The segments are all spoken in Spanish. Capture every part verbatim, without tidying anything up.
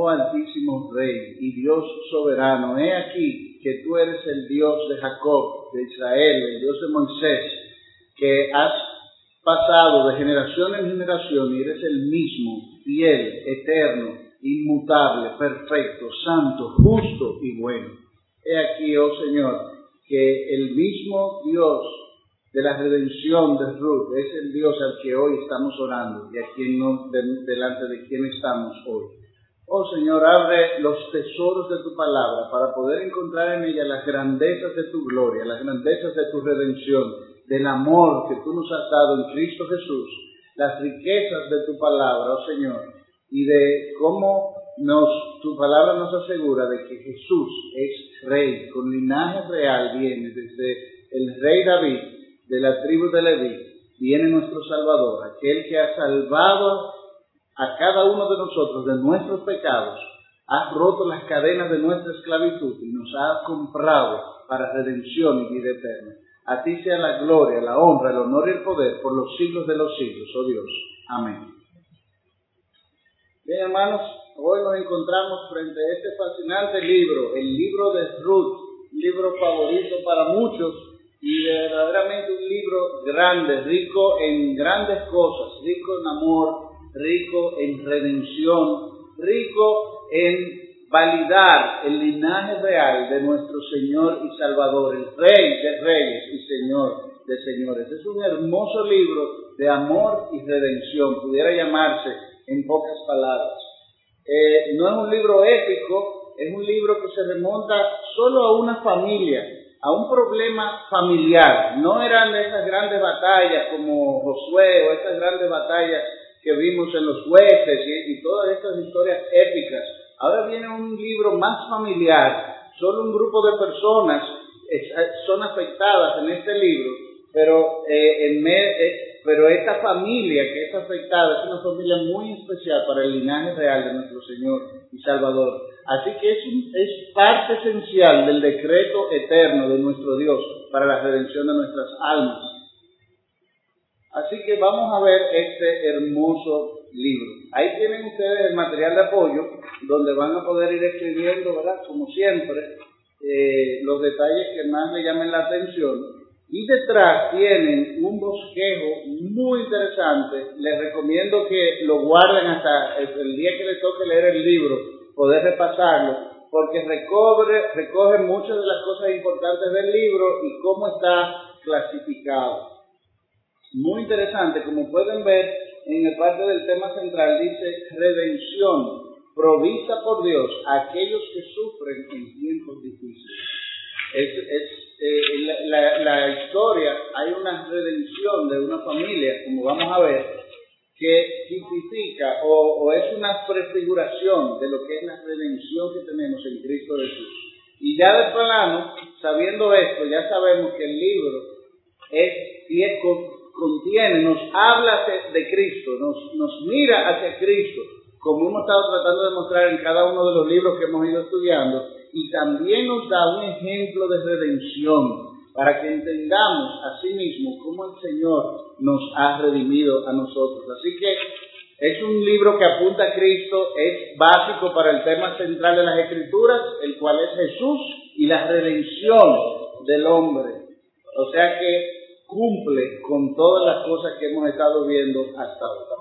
oh Altísimo Rey y Dios soberano, he aquí que tú eres el Dios de Jacob, de Israel, el Dios de Moisés, que has pasado de generación en generación y eres el mismo, fiel, eterno, inmutable, perfecto, santo, justo y bueno. He aquí, oh Señor, que el mismo Dios de la redención de Ruth es el Dios al que hoy estamos orando y a quien no, de, delante de quien estamos hoy. Oh Señor, abre los tesoros de tu palabra para poder encontrar en ella las grandezas de tu gloria, las grandezas de tu redención, del amor que tú nos has dado en Cristo Jesús, las riquezas de tu palabra, oh Señor, y de cómo nos, tu palabra nos asegura de que Jesús es Rey, con linaje real viene desde el Rey David, de la tribu de Leví, viene nuestro Salvador, aquel que ha salvado a cada uno de nosotros de nuestros pecados, ha roto las cadenas de nuestra esclavitud y nos ha comprado para redención y vida eterna. A ti sea la gloria, la honra, el honor y el poder por los siglos de los siglos, oh Dios. Amén. Bien, hermanos, hoy nos encontramos frente a este fascinante libro, el libro de Ruth, un libro favorito para muchos y verdaderamente un libro grande, rico en grandes cosas, rico en amor, rico en redención, rico en validar el linaje real de nuestro Señor y Salvador, el Rey de Reyes y Señor de Señores. Es un hermoso libro de amor y redención, pudiera llamarse en pocas palabras. Eh, no es un libro épico, es un libro que se remonta solo a una familia, a un problema familiar. No eran de esas grandes batallas como Josué o esas grandes batallas que vimos en los jueces y, y todas estas historias épicas. Ahora viene un libro más familiar, solo un grupo de personas es, son afectadas en este libro, pero, eh, en me, eh, pero esta familia que es afectada es una familia muy especial para el linaje real de nuestro Señor y Salvador. Así que es, un, es parte esencial del decreto eterno de nuestro Dios para la redención de nuestras almas. Así que vamos a ver este hermoso libro. Ahí tienen ustedes el material de apoyo, donde van a poder ir escribiendo, ¿verdad? Como siempre, eh, los detalles que más le llamen la atención. Y detrás tienen un bosquejo muy interesante. Les recomiendo que lo guarden hasta el, el día que les toque leer el libro, poder repasarlo, porque recobre, recoge muchas de las cosas importantes del libro y cómo está clasificado. Muy interesante, como pueden ver en el parte del tema central, dice redención provista por Dios a aquellos que sufren en tiempos difíciles. Es, es, eh, la, la, la historia, hay una redención de una familia, como vamos a ver, que tipifica o, o es una prefiguración de lo que es la redención que tenemos en Cristo Jesús. Y ya de plano, sabiendo esto, ya sabemos que el libro es, es contiene, nos habla de Cristo, nos, nos mira hacia Cristo, como hemos estado tratando de mostrar en cada uno de los libros que hemos ido estudiando, y también nos da un ejemplo de redención, para que entendamos a sí mismo cómo el Señor nos ha redimido a nosotros. Así que es un libro que apunta a Cristo, es básico para el tema central de las Escrituras, el cual es Jesús y la redención del hombre. O sea que cumple con todas las cosas que hemos estado viendo hasta ahora.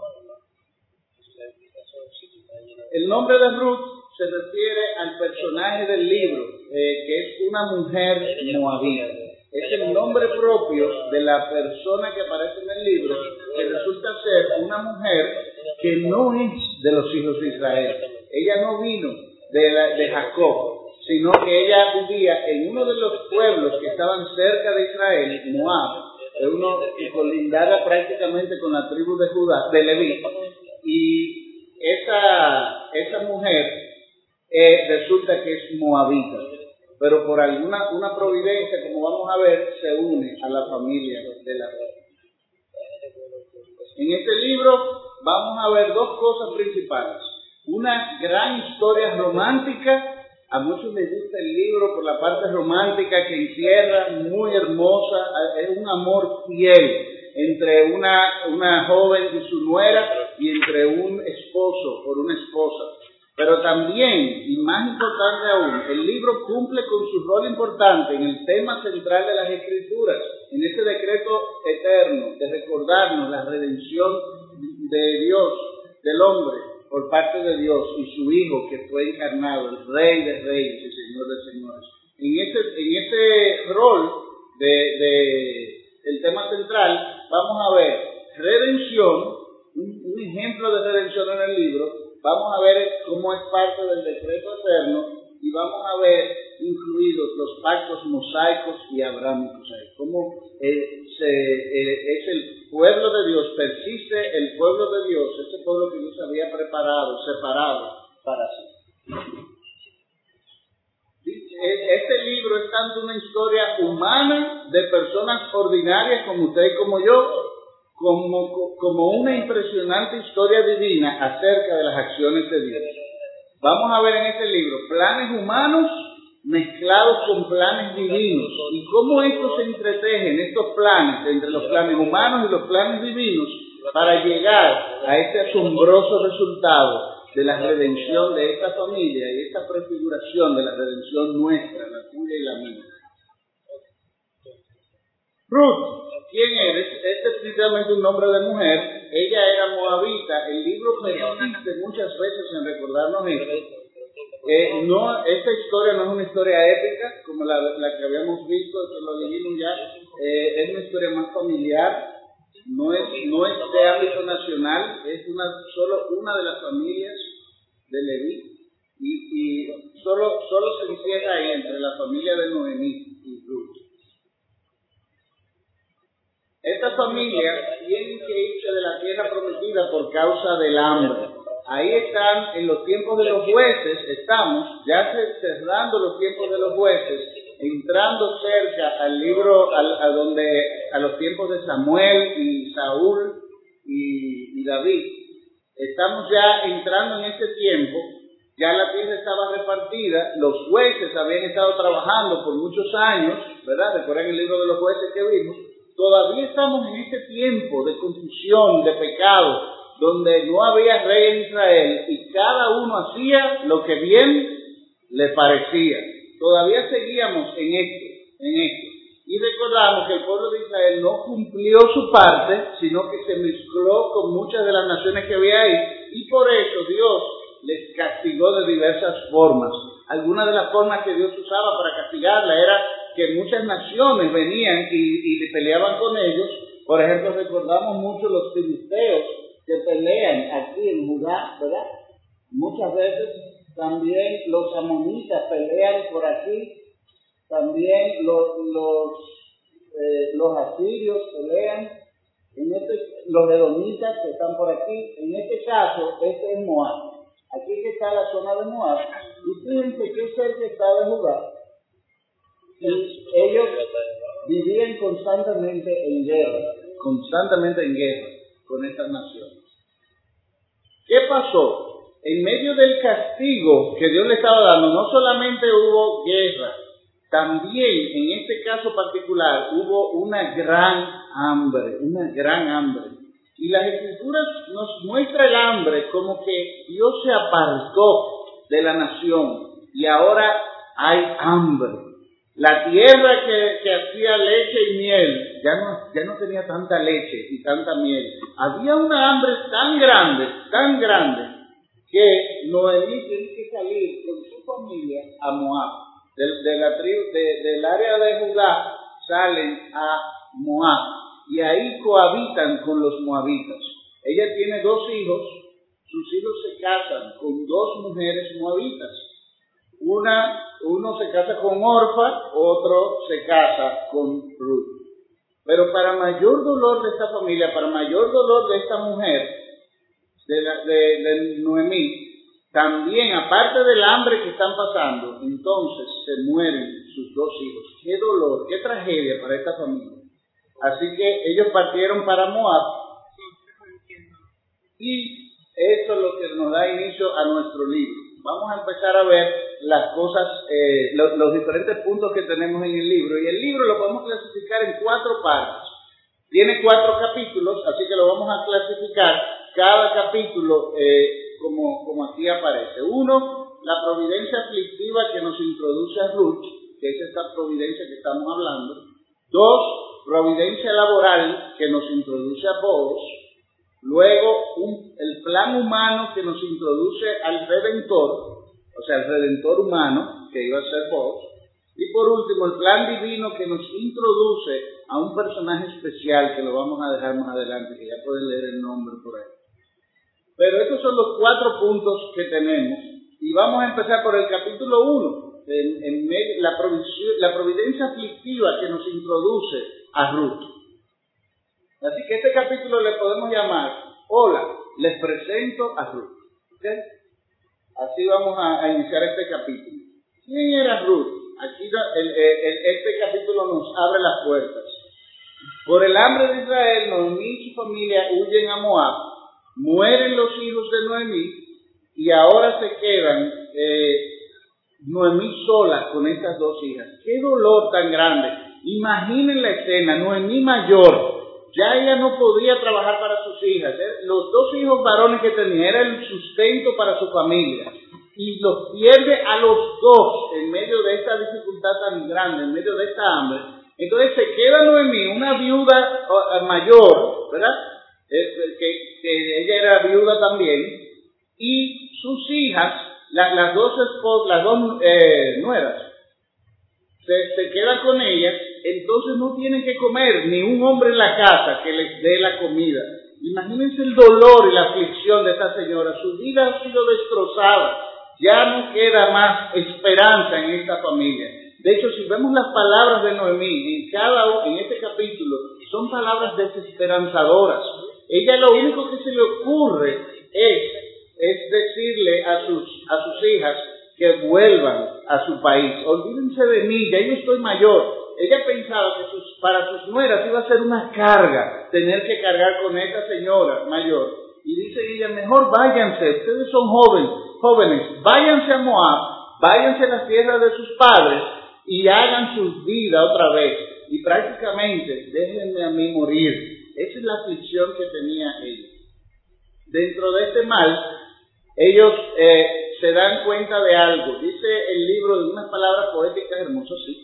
El nombre de Ruth se refiere al personaje del libro, eh, que es una mujer moabita. Es el nombre propio de la persona que aparece en el libro, que resulta ser una mujer que no es de los hijos de Israel. Ella no vino de, la, de Jacob, sino que ella vivía en uno de los pueblos que estaban cerca de Israel, Moab, uno que colindaba prácticamente con la tribu de Judá, de Leví, y esa, esa mujer eh, resulta que es moabita, pero por alguna una providencia, como vamos a ver, se une a la familia de la reina. En este libro vamos a ver dos cosas principales: una gran historia romántica. A muchos les gusta el libro por la parte romántica que encierra, muy hermosa, es un amor fiel entre una, una joven y su nuera, y entre un esposo por una esposa. Pero también, y más importante aún, el libro cumple con su rol importante en el tema central de las Escrituras, en ese decreto eterno de recordarnos la redención de Dios, del hombre, por parte de Dios y su Hijo que fue encarnado, el Rey de Reyes y Señor de Señores. En ese, en ese rol de, de el tema central, vamos a ver redención, un, un ejemplo de redención en el libro. Vamos a ver cómo es parte del decreto eterno y vamos a ver incluidos los pactos mosaicos y abrámicos ahí. Cómo eh, se, eh, es el pueblo de Dios, persiste el pueblo de Dios, ese pueblo que Dios había preparado, separado para sí. Este libro es tanto una historia humana de personas ordinarias como usted y como yo, Como, como una impresionante historia divina acerca de las acciones de Dios. Vamos a ver en este libro planes humanos mezclados con planes divinos y cómo estos se entretejen, estos planes, entre los planes humanos y los planes divinos, para llegar a este asombroso resultado de la redención de esta familia y esta prefiguración de la redención nuestra, la tuya y la mía. Ruth, ¿quién eres? Este es precisamente un nombre de mujer. Ella era moabita. El libro persiste muchas veces en recordarnos esto. Eh, no, esta historia no es una historia épica como la, la que habíamos visto, que lo dijimos ya. Eh, es una historia más familiar. No es, no es de ámbito nacional. Es una solo una de las familias de Leví y, y solo, solo se encierra ahí entre la familia de Noemí y Ruth. Esta familia tiene que irse de la tierra prometida por causa del hambre. Ahí están, en los tiempos de los jueces, estamos ya cerrando los tiempos de los jueces, entrando cerca al libro, a, a donde, a los tiempos de Samuel y Saúl y, y David. Estamos ya entrando en ese tiempo, ya la tierra estaba repartida, los jueces habían estado trabajando por muchos años, ¿verdad? Recuerden el libro de los jueces que vimos. Todavía estamos en este tiempo de confusión, de pecado, donde no había rey en Israel y cada uno hacía lo que bien le parecía. Todavía seguíamos en esto, en esto. Y recordamos que el pueblo de Israel no cumplió su parte, sino que se mezcló con muchas de las naciones que había ahí, y por eso Dios les castigó de diversas formas. Algunas de las formas que Dios usaba para castigarla era que muchas naciones venían y, y peleaban con ellos. Por ejemplo, recordamos mucho los filisteos que pelean aquí en Judá, ¿verdad? Muchas veces también los amonitas pelean por aquí, también los, los, eh, los asirios pelean, en este, los edomitas que están por aquí. En este caso, este es Moab. Aquí que está la zona de Moab, y fíjense qué cerca está de Judá. Y ellos vivían constantemente en guerra, constantemente en guerra con estas naciones. ¿Qué pasó? En medio del castigo que Dios le estaba dando, no solamente hubo guerra, también en este caso particular hubo una gran hambre, una gran hambre. Y las Escrituras nos muestra el hambre como que Dios se apartó de la nación y ahora hay hambre. La tierra que, que hacía leche y miel ya no, ya no tenía tanta leche y tanta miel. Había una hambre tan grande, tan grande, que Noemí tiene que salir con su familia a Moab. De, de la tribu, de, del área de Judá salen a Moab y ahí cohabitan con los moabitas. Ella tiene dos hijos, sus hijos se casan con dos mujeres moabitas. Una, uno se casa con Orfa, otro se casa con Ruth. Pero para mayor dolor de esta familia, para mayor dolor de esta mujer, de, la, de, de Noemí, también, aparte del hambre que están pasando, entonces se mueren sus dos hijos. Qué dolor, qué tragedia para esta familia. Así que ellos partieron para Moab, y eso es lo que nos da inicio a nuestro libro. Vamos a empezar a ver las cosas, eh, los, los diferentes puntos que tenemos en el libro. Y el libro lo podemos clasificar en cuatro partes. Tiene cuatro capítulos, así que lo vamos a clasificar cada capítulo eh, como, como aquí aparece. Uno, la providencia aflictiva que nos introduce a Ruth, que es esta providencia que estamos hablando. Dos, providencia laboral que nos introduce a Boaz. Luego, un, el plan humano que nos introduce al Redentor, o sea, el Redentor humano, que iba a ser Boaz. Y por último, el plan divino que nos introduce a un personaje especial, que lo vamos a dejar más adelante, que ya pueden leer el nombre por ahí. Pero estos son los cuatro puntos que tenemos. Y vamos a empezar por el capítulo uno, en, en medio, la, la providencia aflictiva que nos introduce a Ruth. Así que este capítulo le podemos llamar, hola, les presento a Ruth. ¿Okay? Así vamos a, a iniciar este capítulo. ¿Quién era Ruth? Aquí el, el, el, este capítulo nos abre las puertas. Por el hambre de Israel, Noemí y su familia huyen a Moab. Mueren los hijos de Noemí y ahora se quedan eh, Noemí sola con estas dos hijas. ¡Qué dolor tan grande! Imaginen la escena, Noemí mayor. Ya ella no podía trabajar para sus hijas. ¿eh? Los dos hijos varones que tenía era el sustento para su familia. Y los pierde a los dos en medio de esta dificultad tan grande, en medio de esta hambre. Entonces se queda Noemí, una viuda mayor, ¿verdad? Eh, que, que ella era viuda también. Y sus hijas, la, las dos esposas, las dos eh, nueras, se, se queda con ellas. Entonces no tienen que comer, ni un hombre en la casa que les dé la comida. Imagínense el dolor y la aflicción de esta señora. Su vida ha sido destrozada. Ya no queda más esperanza en esta familia. De hecho, si vemos las palabras de Noemí en cada en este capítulo, son palabras desesperanzadoras. Ella lo único que se le ocurre es, es decirle a sus, a sus hijas que vuelvan a su país. Olvídense de mí, ya yo estoy mayor. Ella pensaba que sus, para sus nueras iba a ser una carga tener que cargar con esta señora mayor. Y dice ella, mejor váyanse, ustedes son jóvenes, jóvenes, váyanse a Moab, váyanse a las tierras de sus padres y hagan su vida otra vez. Y prácticamente, déjenme a mí morir. Esa es la aflicción que tenía ella. Dentro de este mal, ellos eh, se dan cuenta de algo. Dice el libro de unas palabras poéticas hermosas, sí.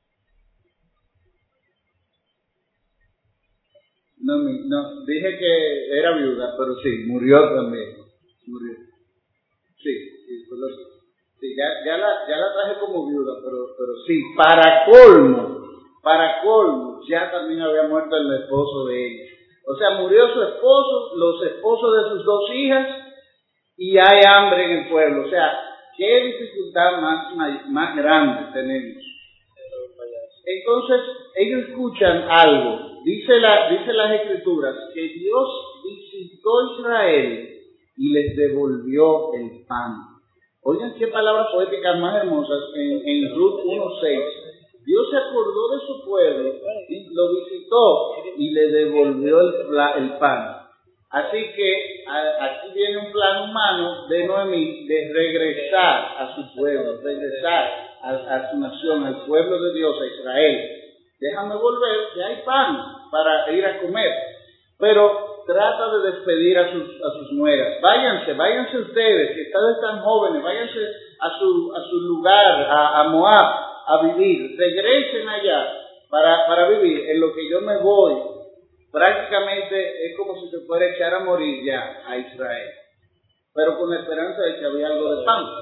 No, no, dije que era viuda, pero sí, murió también. Murió. Sí, sí, solo sí. Sí, ya, ya, la, ya la traje como viuda, pero, pero sí, para colmo, para colmo, ya también había muerto el esposo de ella. O sea, murió su esposo, los esposos de sus dos hijas, y hay hambre en el pueblo. O sea, qué dificultad más, más, más grande tenemos. Entonces, ellos escuchan algo. Dice, la, dice las Escrituras que Dios visitó a Israel y les devolvió el pan. Oigan qué palabras poéticas más hermosas en, en Ruth uno seis. Dios se acordó de su pueblo y lo visitó y le devolvió el, el pan. Así que a, aquí viene un plan humano de Noemí de regresar a su pueblo, regresar a, a su nación, al pueblo de Dios, a Israel. Déjame volver, que hay pan para ir a comer. Pero trata de despedir a sus, a sus nueras. Váyanse, váyanse ustedes, que ustedes están jóvenes, váyanse a su, a su lugar, a, a Moab, a vivir. Regresen allá para, para vivir en lo que yo me voy. Prácticamente es como si se fuera a echar a morir ya a Israel. Pero con la esperanza de que había algo de pan.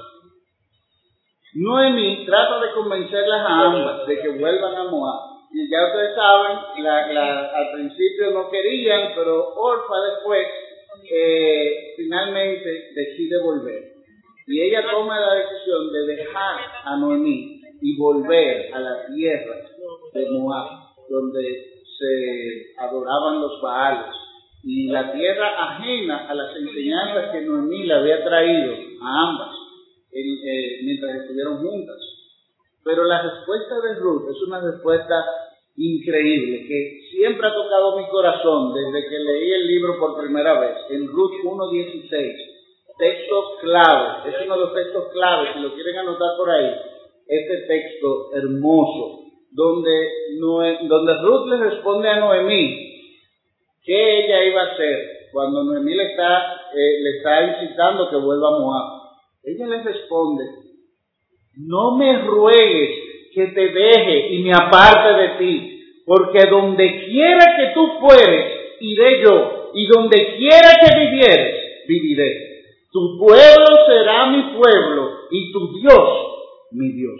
Noemí trata de convencerlas a ambas de que vuelvan a Moab. Y ya ustedes saben, la, la, al principio no querían, pero Orfa después eh, finalmente decide volver. Y ella toma la decisión de dejar a Noemí y volver a la tierra de Moab, donde se adoraban los Baales. Y la tierra ajena a las enseñanzas que Noemí le había traído a ambas en, eh, mientras estuvieron juntas. Pero la respuesta de Ruth es una respuesta increíble, que siempre ha tocado mi corazón desde que leí el libro por primera vez, en Ruth uno dieciséis. Texto clave, es uno de los textos claves, si lo quieren anotar por ahí, este texto hermoso, donde, Noe, donde Ruth le responde a Noemí qué ella iba a hacer cuando Noemí le está eh, le está incitando que vuelva a Moab. Ella le responde, no me ruegues que te deje y me aparte de ti, porque donde quiera que tú fueres, iré yo, y donde quiera que vivieres, viviré. Tu pueblo será mi pueblo, y tu Dios, mi Dios.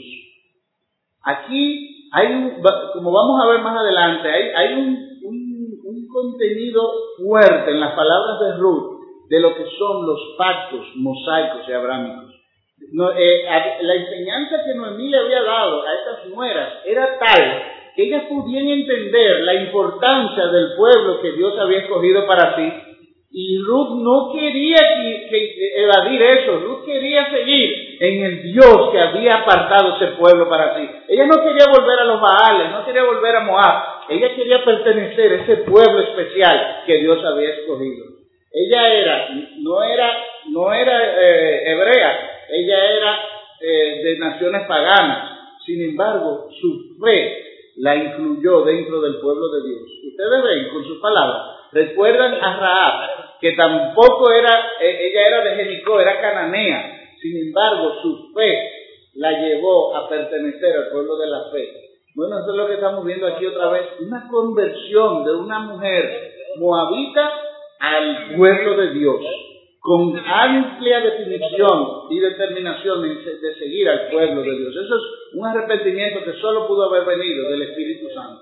Aquí hay un, como vamos a ver más adelante, hay, hay un, un, un contenido fuerte en las palabras de Ruth de lo que son los pactos mosaicos y abrámicos. No, eh, la enseñanza que Noemí le había dado a estas nueras era tal que ellas pudieran entender la importancia del pueblo que Dios había escogido para sí. Y Ruth no quería que, que evadir eso. Ruth quería seguir en el Dios que había apartado ese pueblo para sí. Ella no quería volver a los Baales, no quería volver a Moab. Ella quería pertenecer a ese pueblo especial que Dios había escogido. Ella era, no era, no era eh, hebrea, ella era eh, de naciones paganas. Sin embargo, su fe la incluyó dentro del pueblo de Dios. Ustedes ven con sus palabras. Recuerdan a Rahab, que tampoco era, ella era de Jericó, era cananea. Sin embargo, su fe la llevó a pertenecer al pueblo de la fe. Bueno, eso es lo que estamos viendo aquí otra vez. Una conversión de una mujer moabita al pueblo de Dios, con amplia definición y determinación de seguir al pueblo de Dios. Eso es un arrepentimiento que solo pudo haber venido del Espíritu Santo.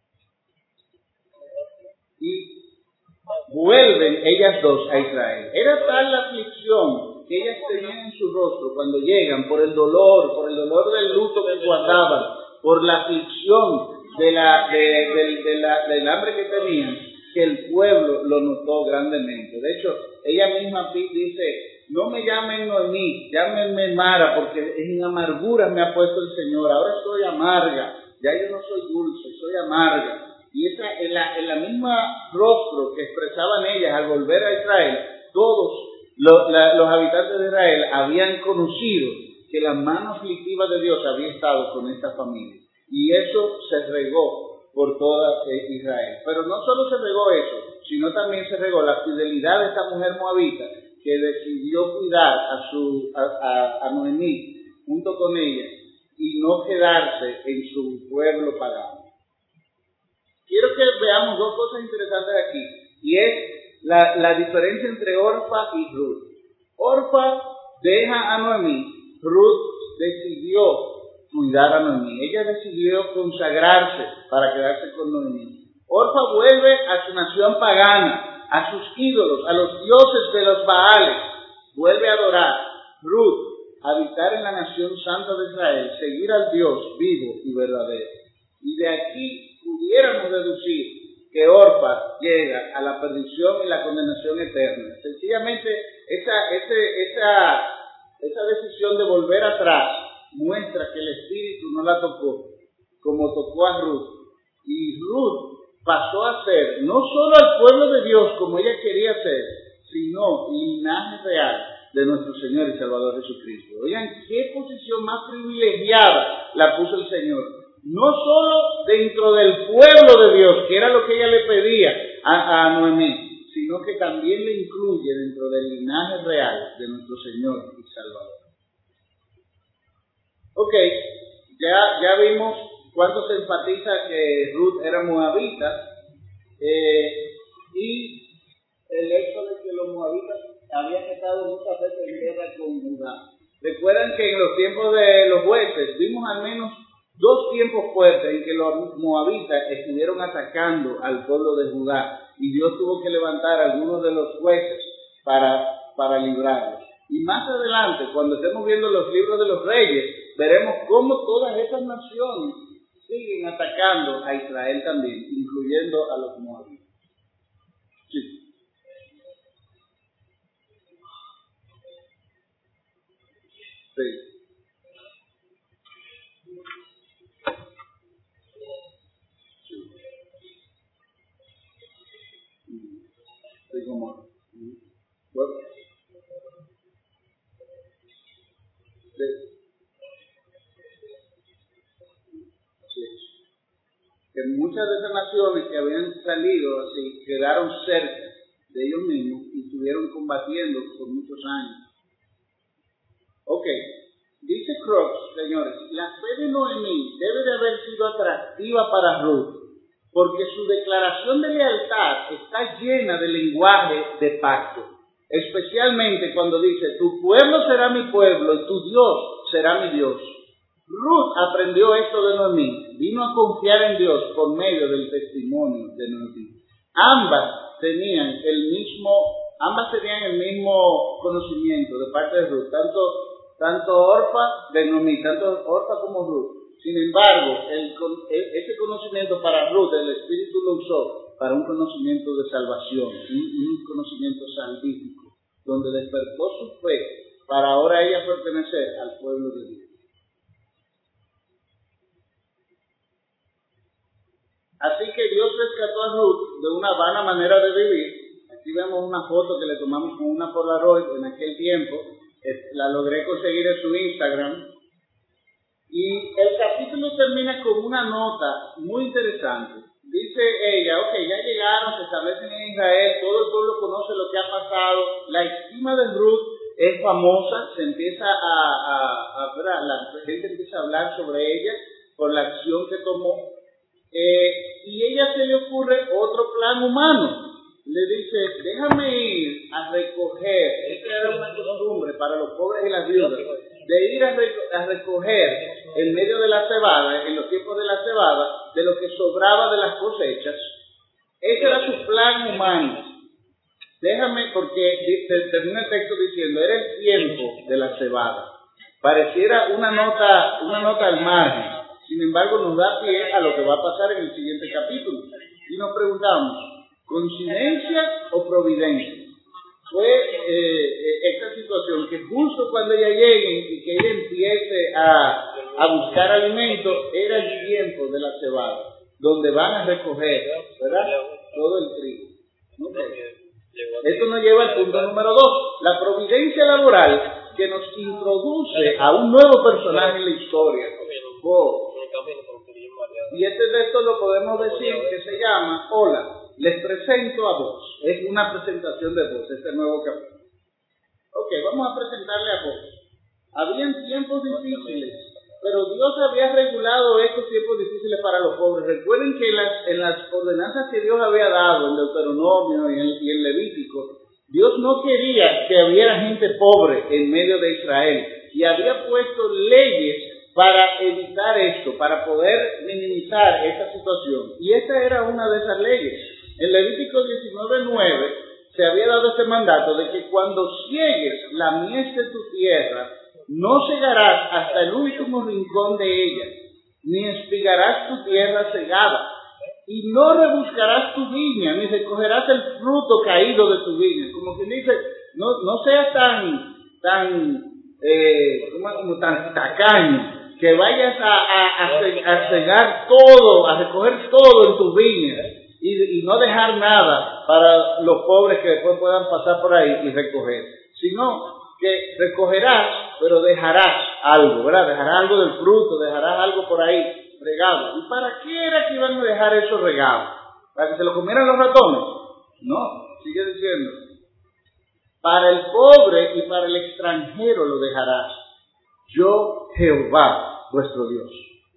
Y vuelven ellas dos a Israel. Era tal la aflicción que ellas tenían en su rostro cuando llegan, por el dolor, por el dolor del luto que guardaban, por la aflicción de la, de, de, de la, del hambre que tenían, que el pueblo lo notó grandemente. De hecho, ella misma dice, no me llamen Noemí, llámenme Mara, porque en amargura me ha puesto el Señor. Ahora soy amarga, ya yo no soy dulce, soy amarga. Y esa, en la, en la misma rostro que expresaban ellas al volver a Israel, todos los, la, los habitantes de Israel habían conocido que la mano aflictiva de Dios había estado con esta familia. Y eso se regó por toda Israel. Pero no solo se regó eso, sino también se regó la fidelidad de esta mujer moabita que decidió cuidar a, su, a, a, a Noemí junto con ella y no quedarse en su pueblo pagano. Quiero que veamos dos cosas interesantes aquí, y es la, la diferencia entre Orfa y Ruth. Orfa deja a Noemí, Ruth decidió cuidar a Noemí. Ella decidió consagrarse para quedarse con Noemí. Orfa vuelve a su nación pagana, a sus ídolos, a los dioses de los Baales. Vuelve a adorar. Ruth, habitar en la nación santa de Israel, seguir al Dios vivo y verdadero. Y de aquí pudiéramos deducir que Orfa llega a la perdición y la condenación eterna. Sencillamente, esa, ese, esa, esa decisión de volver atrás muestra que el Espíritu no la tocó, como tocó a Ruth. Y Ruth pasó a ser no solo al pueblo de Dios como ella quería ser, sino linaje real de nuestro Señor y Salvador Jesucristo. Oigan, qué posición más privilegiada la puso el Señor. No solo dentro del pueblo de Dios, que era lo que ella le pedía a, a Noemí, sino que también le incluye dentro del linaje real de nuestro Señor y Salvador. Ok, ya, ya vimos cuánto se enfatiza que Ruth era moabita, eh, y el hecho de que los moabitas habían estado muchas veces en guerra con Judá. Recuerdan que en los tiempos de los jueces vimos al menos dos tiempos fuertes en que los moabitas estuvieron atacando al pueblo de Judá, y Dios tuvo que levantar a algunos de los jueces para, para librarlos. Y más adelante, cuando estemos viendo los libros de los reyes, veremos cómo todas esas naciones siguen atacando a Israel también, incluyendo a los moabitas. Sí. Sí. Sí, como. Bueno, sí. Sí. Que muchas de esas naciones que habían salido así quedaron cerca de ellos mismos y estuvieron combatiendo por muchos años. Ok, dice Crooks, señores, la fe de Noemí debe de haber sido atractiva para Ruth, porque su declaración de lealtad está llena de lenguaje de pacto, especialmente cuando dice, tu pueblo será mi pueblo y tu Dios será mi Dios. Ruth aprendió esto de Noemí, vino a confiar en Dios por medio del testimonio de Noemí. Ambas tenían el mismo, ambas tenían el mismo conocimiento de parte de Ruth, tanto, tanto Orfa de Noemí, tanto Orfa como Ruth. Sin embargo, el, ese conocimiento para Ruth, el Espíritu lo usó para un conocimiento de salvación, un, un conocimiento salvífico, donde despertó su fe para ahora ella pertenecer al pueblo de Dios. Así que Dios rescató a Ruth de una vana manera de vivir. Aquí vemos una foto que le tomamos con una Polaroid en aquel tiempo. La logré conseguir en su Instagram. Y el capítulo termina con una nota muy interesante. Dice ella, ok, ya llegaron, se establecen en Israel, todo el pueblo conoce lo que ha pasado. La estima de Ruth es famosa, se empieza a, a, a ver, la gente empieza a hablar sobre ella por la acción que tomó. Eh, y ella se le ocurre otro plan humano. Le dice, déjame ir a recoger, esta era una costumbre para los pobres y las viudas, de ir a, reco- a recoger en medio de la cebada, en los tiempos de la cebada, de lo que sobraba de las cosechas. Ese era su plan humano. Déjame, porque termina el texto diciendo, era el tiempo de la cebada. Pareciera una nota, una nota al margen. Sin embargo, nos da pie a lo que va a pasar en el siguiente capítulo. Y nos preguntamos, ¿coincidencia o providencia? Fue eh, esta situación que justo cuando ella llegue y que ella empiece a, a buscar alimento, era el tiempo de la cebada, donde van a recoger, ¿verdad?, todo el trigo. Okay. Esto nos lleva al punto número dos, la providencia laboral que nos introduce a un nuevo personaje en la historia. Oh. Y este texto lo podemos decir que se llama Hola, les presento a vos. Es una presentación de vos, este nuevo capítulo. Ok, vamos a presentarle a vos. Habían tiempos difíciles, pero Dios había regulado estos tiempos difíciles para los pobres. Recuerden que las, en las ordenanzas que Dios había dado en Deuteronomio y en, y en Levítico, Dios no quería que hubiera gente pobre en medio de Israel y había puesto leyes para evitar esto, para poder minimizar esta situación. Y esta era una de esas leyes. En Levítico diecinueve nueve se había dado este mandato de que cuando ciegues la mies de tu tierra, no cegarás hasta el último rincón de ella, ni espigarás tu tierra cegada, y no rebuscarás tu viña, ni recogerás el fruto caído de tu viña. Como quien dice, no, no seas tan, tan, eh, como, como tan tacaño, que vayas a, a, a, a cegar todo, a recoger todo en tus viñas y, y no dejar nada para los pobres que después puedan pasar por ahí y recoger, sino que recogerás, pero dejarás algo, ¿verdad? Dejarás algo del fruto, dejarás algo por ahí regado. ¿Y para qué era que iban a dejar eso regado? ¿Para que se lo comieran los ratones? No, sigue diciendo, para el pobre y para el extranjero lo dejarás. Yo, Jehová, vuestro Dios.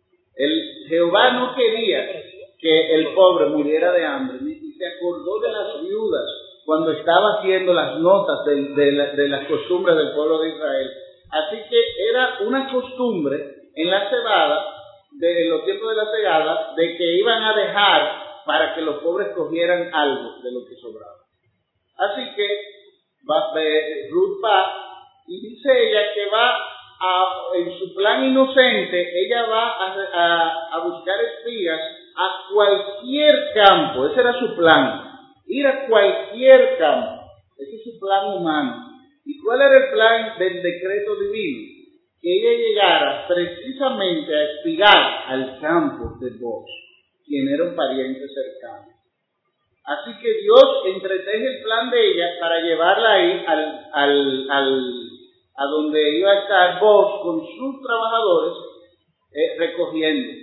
El Jehová no quería que el pobre muriera de hambre, ni se acordó de las viudas cuando estaba haciendo las notas de, de, la, de las costumbres del pueblo de Israel. Así que era una costumbre en la cebada, de, en los tiempos de la cegada, de que iban a dejar para que los pobres cogieran algo de lo que sobraba. Así que va, eh, Ruth va y dice ella que va A, en su plan inocente, ella va a, a, a buscar espías a cualquier campo. Ese era su plan, ir a cualquier campo. Ese es su plan humano. ¿Y cuál era el plan del decreto divino? Que ella llegara precisamente a espigar al campo de Boaz, quien era un pariente cercano. Así que Dios entreteje el plan de ella para llevarla ahí al, al, al a donde iba a estar Boaz con sus trabajadores eh, recogiendo.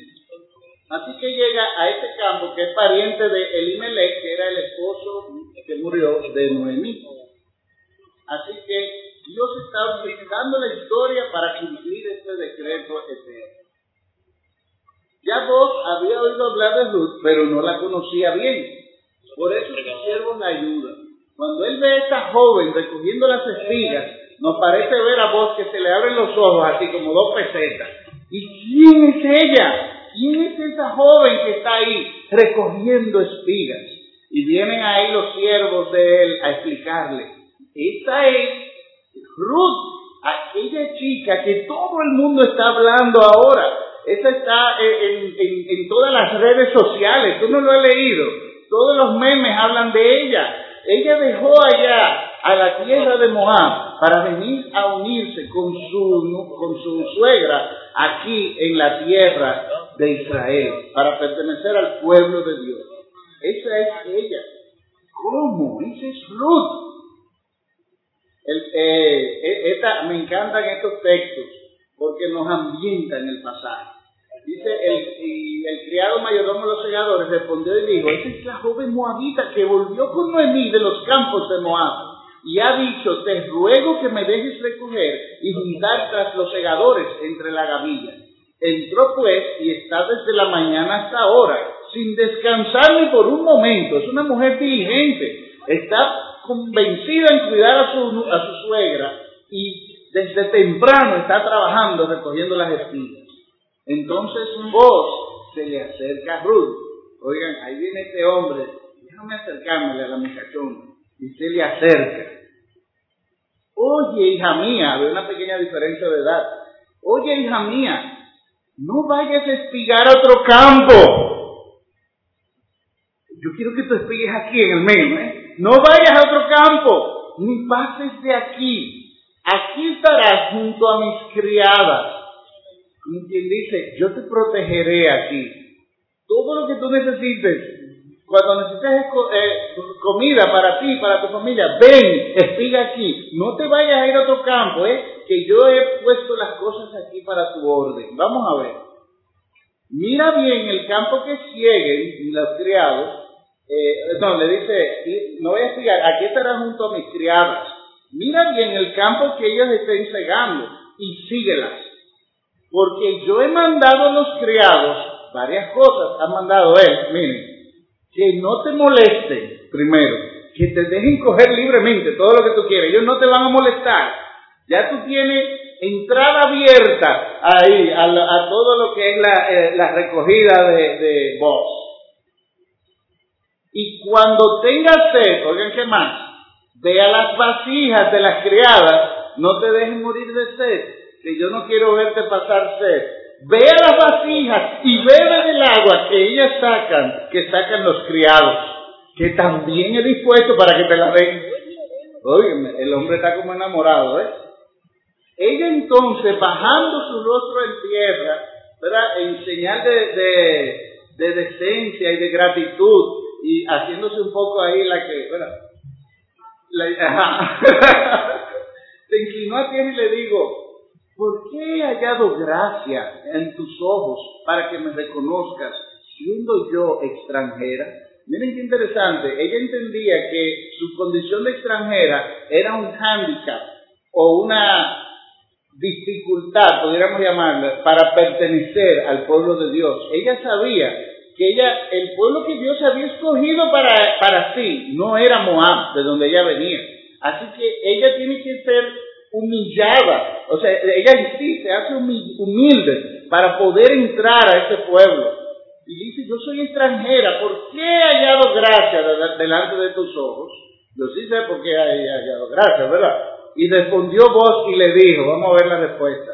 Así que llega a este campo que es pariente de Elimelech, que era el esposo que murió de Noemí. Así que Dios está utilizando la historia para cumplir este decreto eterno. Ya vos había oído hablar de Ruth, pero no la conocía bien. Por eso su siervo la ayuda. Cuando él ve a esta joven recogiendo las espigas, nos parece ver a vos que se le abren los ojos así como dos pesetas. ¿Y quién es ella? ¿Quién es esa joven que está ahí recogiendo espigas? Y vienen ahí los siervos de él a explicarle. Esta es Ruth, aquella chica que todo el mundo está hablando ahora. Esta está en, en, en todas las redes sociales. Tú no lo has leído. Todos los memes hablan de ella. Ella dejó allá a la tierra de Moab para venir a unirse con su, con su suegra aquí en la tierra de Israel, para pertenecer al pueblo de Dios. Esa es ella. ¿Cómo? Esa es Ruth. El, eh, esta, me encantan estos textos porque nos ambientan el pasaje. Dice, el, y el criado mayordomo de los segadores respondió y dijo, esa es la joven moabita que volvió con Noemí de los campos de Moab y ha dicho, te ruego que me dejes recoger y juntar tras los segadores entre la gavilla. Entró pues y está desde la mañana hasta ahora, sin descansar ni por un momento. Es una mujer diligente, está convencida en cuidar a su, a su suegra y desde temprano está trabajando recogiendo las espigas. Entonces vos se le acerca a Ruth. Oigan, ahí viene este hombre, déjame acercarme a la muchachona. Y se le acerca. Oye, hija mía, había una pequeña diferencia de edad. Oye, hija mía, no vayas a espigar a otro campo. Yo quiero que tú espigues aquí en el medio, ¿eh? No vayas a otro campo, ni pases de aquí. Aquí estarás junto a mis criadas. Como quien dice, yo te protegeré aquí. Todo lo que tú necesites, cuando necesites eh, comida para ti, para tu familia, ven, espiga aquí. No te vayas a ir a otro campo, ¿eh? Que yo he puesto las cosas aquí para tu orden. Vamos a ver. Mira bien el campo que sieguen los criados. Eh, no, le dice, no voy a espigar, aquí estarás junto a mis criadas. Mira bien el campo que ellas estén segando y síguelas. Porque yo he mandado a los criados, varias cosas ha mandado él, miren, que no te molesten, primero, que te dejen coger libremente todo lo que tú quieres, ellos no te van a molestar, ya tú tienes entrada abierta ahí a, la, a todo lo que es la, eh, la recogida de, de voz. Y cuando tengas sed, oigan qué más, ve a las vasijas de las criadas, no te dejen morir de sed, que yo no quiero verte pasar sed. Ve a las vasijas y bebe del agua que ellas sacan, que sacan los criados, que también he dispuesto para que te la den. Óyeme, el hombre está como enamorado, ¿eh? Ella entonces, bajando su rostro en tierra, ¿verdad?, en señal de, de, de decencia y de gratitud, y haciéndose un poco ahí la que, ¿verdad?, la, ajá. Se inclinó a tierra y le digo, ¿por qué he hallado gracia en tus ojos para que me reconozcas, siendo yo extranjera? Miren qué interesante, ella entendía que su condición de extranjera era un hándicap o una dificultad, podríamos llamarla, para pertenecer al pueblo de Dios. Ella sabía que ella, el pueblo que Dios había escogido para, para sí, no era Moab, de donde ella venía. Así que ella tiene que ser humillada, o sea, ella en sí se hace humilde para poder entrar a ese pueblo. Y dice, yo soy extranjera, ¿por qué he hallado gracia delante de tus ojos? Yo sí sé por qué he hallado gracia, ¿verdad? Y respondió vos y le dijo, vamos a ver la respuesta.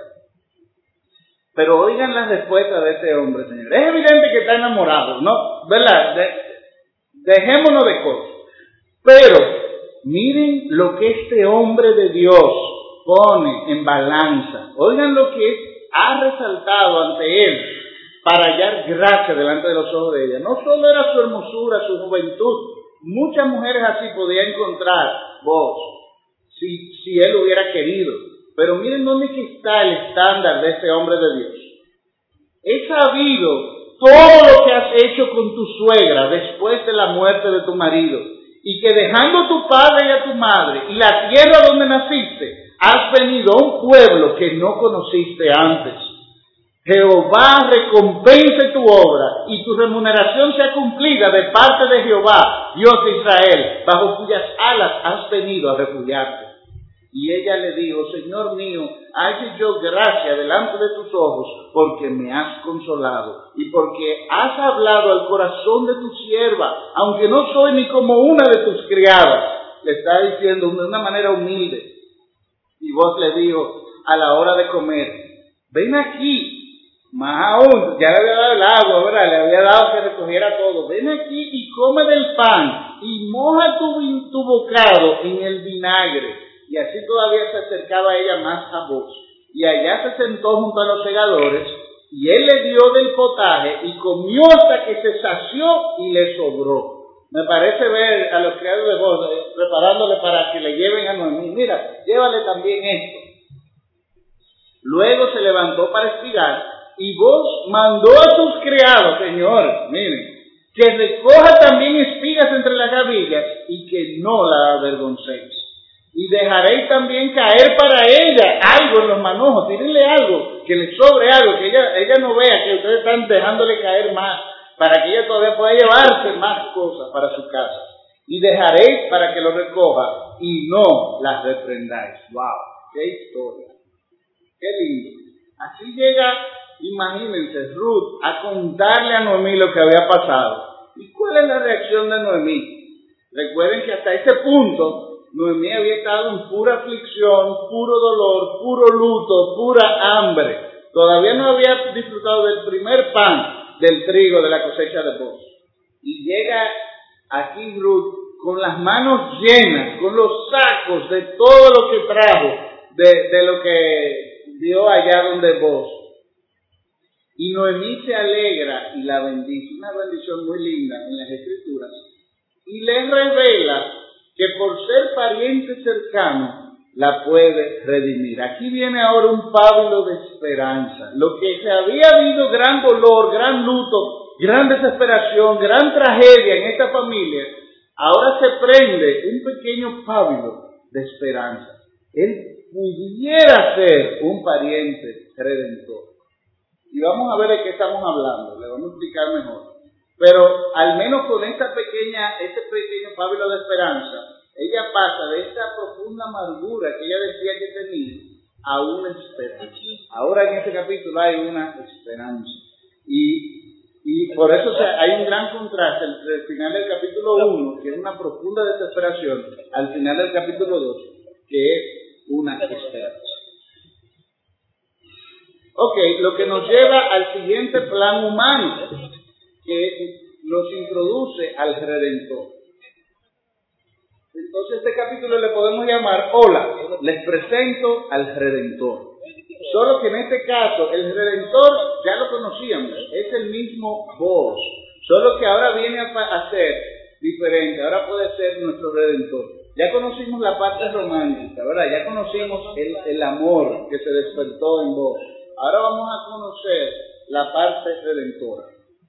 Pero oigan la respuesta de este hombre, señor. Es evidente que está enamorado, ¿no? ¿Verdad? De, dejémonos de cosas. Pero miren lo que este hombre de Dios pone en balanza. Oigan lo que ha resaltado ante él para hallar gracia delante de los ojos de ella. No solo era su hermosura, su juventud. Muchas mujeres así podía encontrar vos, si, si él hubiera querido. Pero miren dónde está el estándar de este hombre de Dios. He sabido todo lo que has hecho con tu suegra después de la muerte de tu marido y que dejando a tu padre y a tu madre y la tierra donde naciste, has venido a un pueblo que no conociste antes. Jehová recompense tu obra y tu remuneración sea cumplida de parte de Jehová, Dios de Israel, bajo cuyas alas has venido a refugiarte. Y ella le dijo, Señor mío, halle yo gracia delante de tus ojos, porque me has consolado y porque has hablado al corazón de tu sierva, aunque no soy ni como una de tus criadas. Le está diciendo de una manera humilde. Y vos le dijo a la hora de comer, ven aquí. Más aún, ya le había dado el agua, ¿verdad? Le había dado que recogiera todo. Ven aquí y come del pan y moja tu, tu bocado en el vinagre. Y así todavía se acercaba ella más a vos. Y allá se sentó junto a los segadores y él le dio del potaje y comió hasta que se sació y le sobró. Me parece ver a los criados de vos eh, preparándole para que le lleven a Noemí. Mira, llévale también esto. Luego se levantó para espigar. Y vos mandó a tus criados, Señor, miren, que recoja también espigas entre las gavillas y que no la avergoncéis. Y dejaréis también caer para ella algo en los manojos, tírenle algo, que le sobre algo, que ella, ella no vea que ustedes están dejándole caer más, para que ella todavía pueda llevarse más cosas para su casa. Y dejaréis para que lo recoja y no las reprendáis. ¡Wow! ¡Qué historia! ¡Qué lindo! Así llega, imagínense, Ruth a contarle a Noemí lo que había pasado. ¿Y cuál es la reacción de Noemí? Recuerden que hasta ese punto Noemí había estado en pura aflicción, puro dolor, puro luto, pura hambre. Todavía no había disfrutado del primer pan del trigo de la cosecha de Boaz. Y llega aquí Ruth con las manos llenas, con los sacos de todo lo que trajo, de, de lo que dio allá donde Boaz. Y Noemí se alegra y la bendice, una bendición muy linda en las Escrituras, y le revela que por ser pariente cercano la puede redimir. Aquí viene ahora un pábulo de esperanza. Lo que se había habido gran dolor, gran luto, gran desesperación, gran tragedia en esta familia, ahora se prende un pequeño pábulo de esperanza. Él pudiera ser un pariente redentor. Y vamos a ver de qué estamos hablando, le vamos a explicar mejor. Pero al menos con esta pequeña, este pequeño pábulo de esperanza, ella pasa de esta profunda amargura que ella decía que tenía a una esperanza. Ahora en este capítulo hay una esperanza. Y, y por eso o sea, hay un gran contraste entre el final del capítulo uno, que es una profunda desesperación, al final del capítulo dos, que es una esperanza. Ok, lo que nos lleva al siguiente plan humano, que nos introduce al Redentor. Entonces este capítulo le podemos llamar, hola, les presento al Redentor. Solo que en este caso, el Redentor ya lo conocíamos, es el mismo Boaz, solo que ahora viene a ser diferente, ahora puede ser nuestro Redentor. Ya conocimos la parte romántica, ¿verdad? Ya conocimos el, el amor que se despertó en Boaz. Ahora vamos a conocer la parte redentora.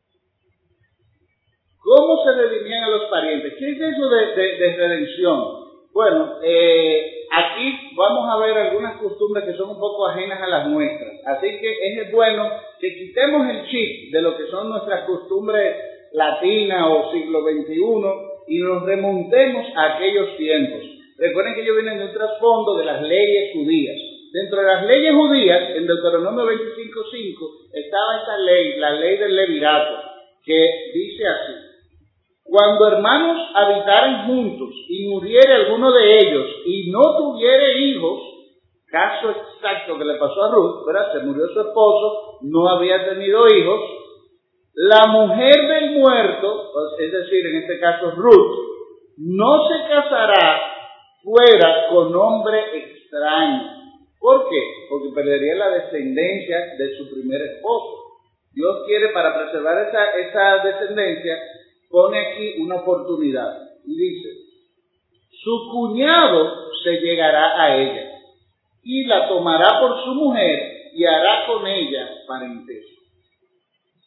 ¿Cómo se redimían a los parientes? ¿Qué es eso de, de, de redención? Bueno, eh, aquí vamos a ver algunas costumbres que son un poco ajenas a las nuestras. Así que es bueno que quitemos el chip de lo que son nuestras costumbres latinas o siglo veintiuno y nos remontemos a aquellos tiempos. Recuerden que ellos vienen de un trasfondo de las leyes judías. Dentro de las leyes judías, en Deuteronomio veinticinco cinco, estaba esta ley, la ley del levirato, que dice así: cuando hermanos habitaren juntos y muriere alguno de ellos y no tuviere hijos, caso exacto que le pasó a Ruth, ¿verdad? Se murió su esposo, no había tenido hijos, la mujer del muerto, es decir, en este caso Ruth, no se casará fuera con hombre extraño. ¿Por qué? Porque perdería la descendencia de su primer esposo. Dios quiere, para preservar esa, esa descendencia, pone aquí una oportunidad. Y dice, su cuñado se llegará a ella y la tomará por su mujer y hará con ella parentesco.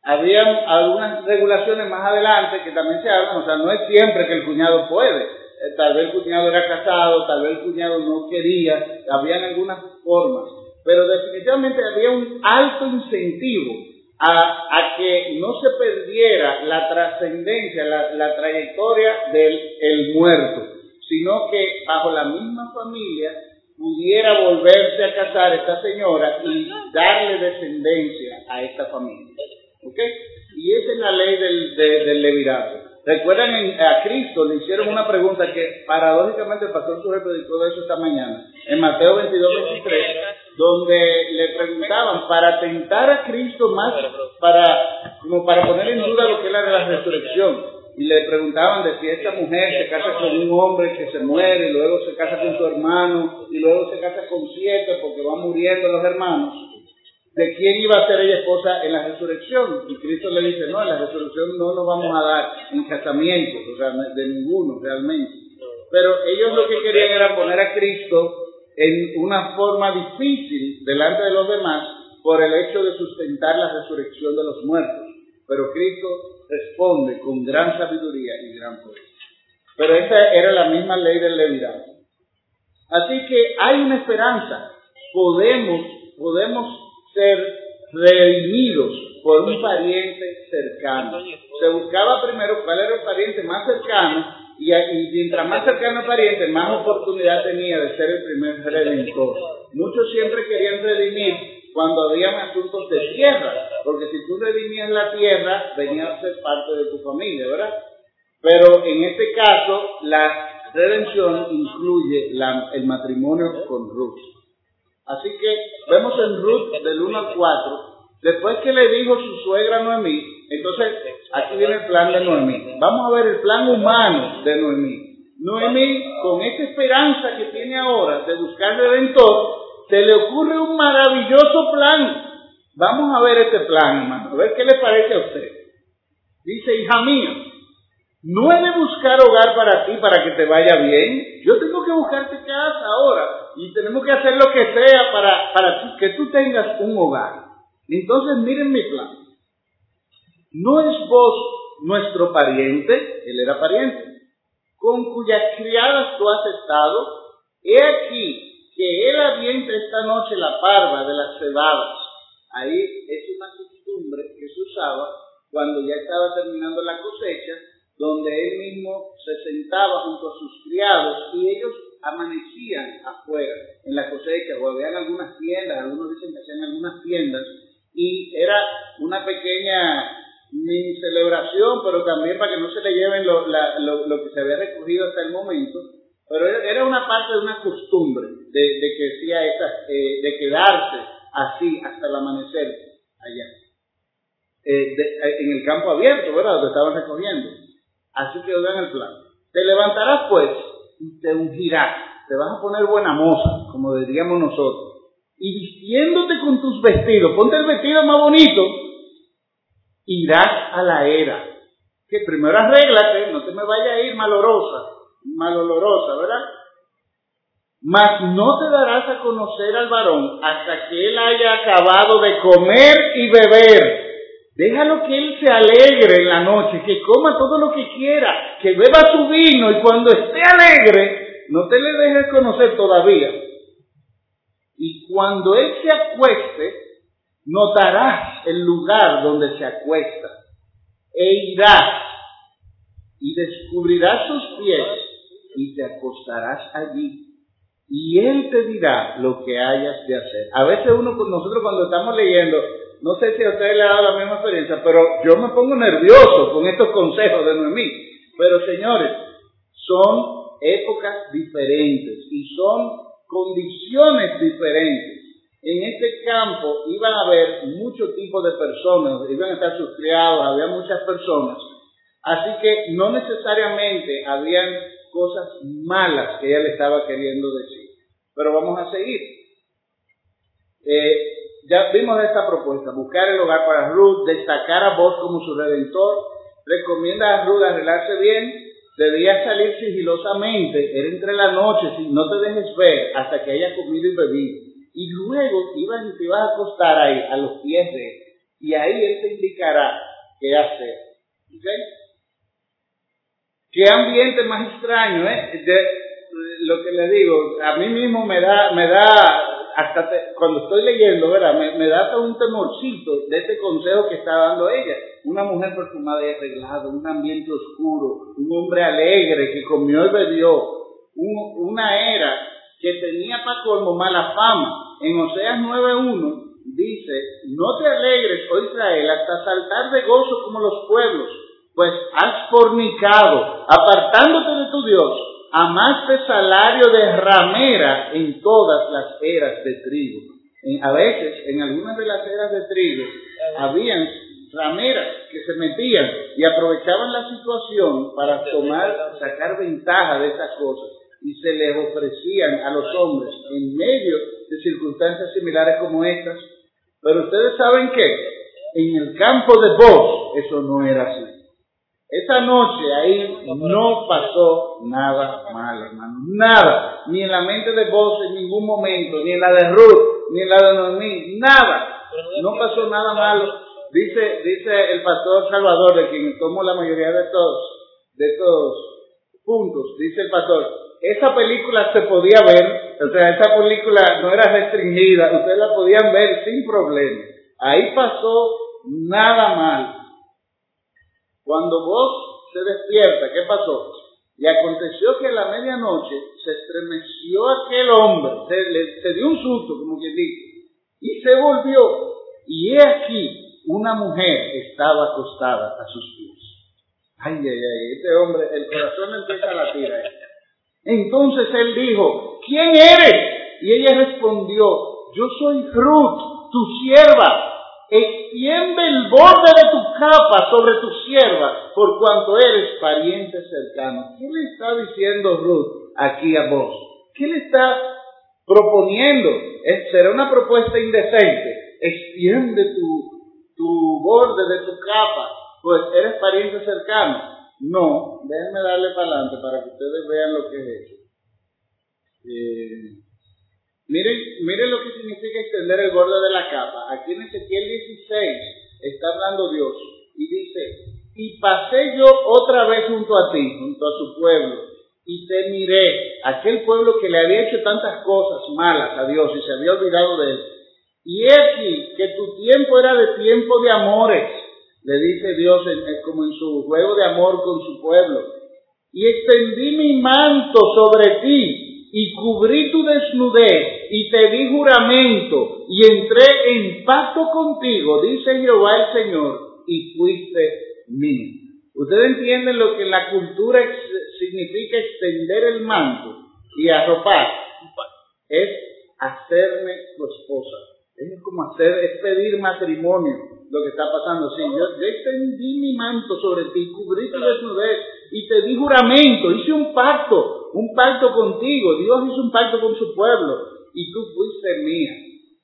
había algunas regulaciones más adelante que también se hablan, o sea, no es siempre que el cuñado puede. Eh, tal vez el cuñado era casado, tal vez el cuñado no quería, habían algunas formas, pero definitivamente había un alto incentivo a, a que no se perdiera la trascendencia, la, la trayectoria del el muerto, sino que bajo la misma familia pudiera volverse a casar esta señora y darle descendencia a esta familia. ¿Ok? Y esa es la ley del, de, del levirato. Recuerdan, en, a Cristo le hicieron una pregunta que paradójicamente el pastor Surre predicó de eso esta mañana, en Mateo veintidós, veintitrés, donde le preguntaban para tentar a Cristo más, para como para poner en duda lo que era la resurrección. Y le preguntaban de si esta mujer se casa con un hombre que se muere, y luego se casa con su hermano, y luego se casa con siete porque van muriendo los hermanos, de quién iba a ser ella esposa en la resurrección. Y Cristo le dice, no, en la resurrección no nos vamos a dar en casamiento, o sea, de ninguno realmente. Pero ellos lo que querían era poner a Cristo en una forma difícil delante de los demás por el hecho de sustentar la resurrección de los muertos. Pero Cristo responde con gran sabiduría y gran poder. Pero esa era la misma ley del levirato. Así que hay una esperanza. Podemos, podemos ser redimidos por un pariente cercano. Se buscaba primero cuál era el pariente más cercano, y, y mientras más cercano el pariente, más oportunidad tenía de ser el primer redentor. Muchos siempre querían redimir cuando habían asuntos de tierra, porque si tú redimías la tierra, venía a ser parte de tu familia, ¿verdad? Pero en este caso, la redención incluye la, el matrimonio con Ruth. Así que vemos en Ruth del uno al cuatro, después que le dijo su suegra Noemí, entonces aquí viene el plan de Noemí. Vamos a ver el plan humano de Noemí. Noemí, con esta esperanza que tiene ahora de buscar redentor, se le ocurre un maravilloso plan. Vamos a ver este plan, hermano, a ver qué le parece a usted. Dice, hija mía, no he de buscar hogar para ti para que te vaya bien. Yo tengo que buscarte casa ahora y tenemos que hacer lo que sea para, para que tú tengas un hogar. Entonces miren mi plan. ¿No es vos nuestro pariente? Él era pariente. Con cuyas criadas tú has estado. He aquí que él avienta esta noche la parva de las cebadas. Ahí es una costumbre que se usaba cuando ya estaba terminando la cosecha, donde él mismo se sentaba junto a sus criados y ellos amanecían afuera en la cosecha, o habían algunas tiendas, algunos dicen que hacían algunas tiendas, y era una pequeña mini celebración, pero también para que no se le lleven lo, la, lo, lo que se había recogido hasta el momento. Pero era una parte de una costumbre de, de que decía esa, eh, de quedarse así hasta el amanecer allá, eh, de, en el campo abierto, ¿verdad? Donde estaban recogiendo. Así que oigan el plan. Te levantarás pues y te ungirás, te vas a poner buena moza, como diríamos nosotros, y vistiéndote con tus vestidos, ponte el vestido más bonito, irás a la era. Que primero arréglate, no te me vayas a ir malorosa, malolorosa, ¿verdad? Mas no te darás a conocer al varón hasta que él haya acabado de comer y beber. Déjalo que él se alegre en la noche, que coma todo lo que quiera, que beba su vino, y cuando esté alegre, no te le dejes conocer todavía. Y cuando él se acueste, notarás el lugar donde se acuesta, e irás y descubrirás sus pies y te acostarás allí. Y él te dirá lo que hayas de hacer. A veces uno, nosotros cuando estamos leyendo, no sé si a ustedes les ha dado la misma experiencia, pero yo me pongo nervioso con estos consejos de Noemí. Pero señores, son épocas diferentes y son condiciones diferentes. En este campo iban a haber muchos tipos de personas, iban a estar sus criados, había muchas personas. Así que no necesariamente habían cosas malas que ella le estaba queriendo decir. Pero vamos a seguir. Eh, ya vimos esta propuesta, buscar el hogar para Ruth, destacar a Boaz como su redentor, recomienda a Ruth arreglarse bien, debía salir sigilosamente, era entre la noche, si no te dejes ver hasta que haya comido y bebido. Y luego ibas y te ibas a acostar ahí, a los pies de él. y ahí Él te indicará qué hacer. ¿Okay? Qué ambiente más extraño, ¿eh? De, lo que le digo, a mí mismo me da, me da, hasta te, cuando estoy leyendo, ¿verdad? Me, me da hasta un temorcito de este consejo que está dando ella. Una mujer perfumada y arreglada, un ambiente oscuro, un hombre alegre que comió y bebió, un, una era que tenía para colmo mala fama. En Oseas nueve uno dice, no te alegres, oh Israel, hasta saltar de gozo como los pueblos, pues has fornicado, apartándote de tu Dios. Amaste salario de ramera en todas las eras de trigo. En, a veces, en algunas de las eras de trigo, habían rameras que se metían y aprovechaban la situación para tomar, sacar ventaja de esas cosas. Y se les ofrecían a los hombres en medio de circunstancias similares como estas. Pero ustedes saben que en el campo de Boz, eso no era así. Esa noche ahí no pasó nada mal, hermano. Nada. Ni en la mente de Boz en ningún momento, ni en la de Ruth, ni en la de Noemí, nada. No pasó nada malo. Dice, dice el pastor Salvador, de quien tomo la mayoría de estos, de estos puntos, dice el pastor, esa película se podía ver, o sea, esa película no era restringida, ustedes la podían ver sin problema. Ahí pasó nada mal. Cuando vos se despierta, ¿qué pasó? Y aconteció que a la medianoche se estremeció aquel hombre, se, le, se dio un susto, como quien dice, y se volvió, y he aquí, una mujer estaba acostada a sus pies. Ay, ay, ay, este hombre, el corazón le empieza a latir a él. Entonces él dijo, ¿quién eres? Y ella respondió, yo soy Ruth, tu sierva. Extiende el borde de tu capa sobre tu sierva, por cuanto eres pariente cercano. ¿Qué le está diciendo Ruth aquí a vos? ¿Qué le está proponiendo? ¿Será una propuesta indecente? Extiende tu, tu borde de tu capa, pues eres pariente cercano. No, déjenme darle para adelante para que ustedes vean lo que es eso. Eh, Miren, miren lo que significa extender el borde de la capa. Aquí en Ezequiel dieciséis está hablando Dios y dice, y pasé yo otra vez junto a ti, junto a su pueblo, y te miré, aquel pueblo que le había hecho tantas cosas malas a Dios y se había olvidado de él. Y he aquí que tu tiempo era de tiempo de amores, le dice Dios en, como en su juego de amor con su pueblo. Y extendí mi manto sobre ti, y cubrí tu desnudez, y te di juramento, y entré en pacto contigo, dice Jehová el Señor, y fuiste mío. ¿Ustedes entienden lo que en la cultura ex- significa extender el manto y arropar? Es hacerme tu esposa. Es como hacer, es pedir matrimonio, lo que está pasando. Sí, yo, yo extendí mi manto sobre ti, cubrí tu desnudez, y te di juramento, hice un pacto, un pacto contigo. Dios hizo un pacto con su pueblo, y tú fuiste mía.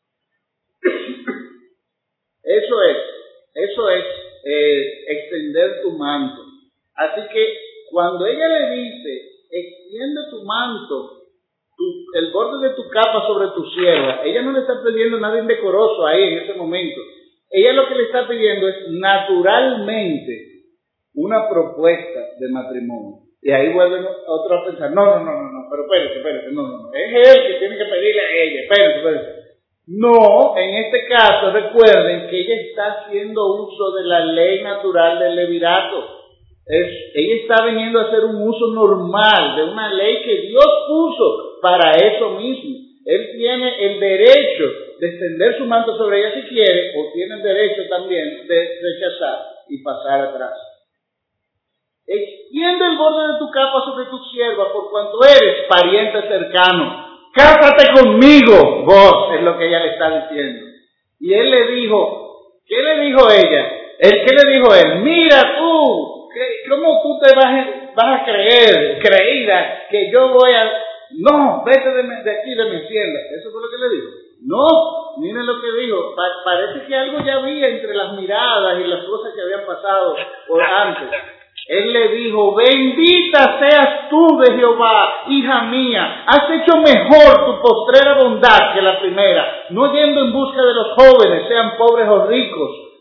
Eso es, eso es eh, extender tu manto. Así que cuando ella le dice, extiende tu manto, tu, el borde de tu capa sobre tu sierva, ella no le está pidiendo nada indecoroso ahí en ese momento. Ella lo que le está pidiendo es naturalmente una propuesta de matrimonio. Y ahí vuelven otros a pensar, no, no, no, no, no, pero espérate, espérate, no, no, no, es él que tiene que pedirle a ella, espérate, espérate. No, en este caso recuerden que ella está haciendo uso de la ley natural del levirato. Es, ella está viniendo a hacer un uso normal de una ley que Dios puso para eso mismo. Él tiene el derecho de extender su manto sobre ella si quiere, o tiene el derecho también de rechazar y pasar atrás. Extiende el borde de tu capa sobre tu sierva, por cuanto eres pariente cercano. Cásate conmigo, vos, es lo que ella le está diciendo. Y él le dijo, ¿qué le dijo ella? ¿El qué le dijo él? Mira tú, ¿cómo tú te vas a, vas a creer, creída, que yo voy a... No, vete de, de aquí, de mi hacienda. Eso fue lo que le dijo. No, miren lo que dijo. Pa- parece que algo ya había entre las miradas y las cosas que habían pasado por antes. Él le dijo, bendita seas tú de Jehová, hija mía, has hecho mejor tu postrera bondad que la primera, no yendo en busca de los jóvenes, sean pobres o ricos,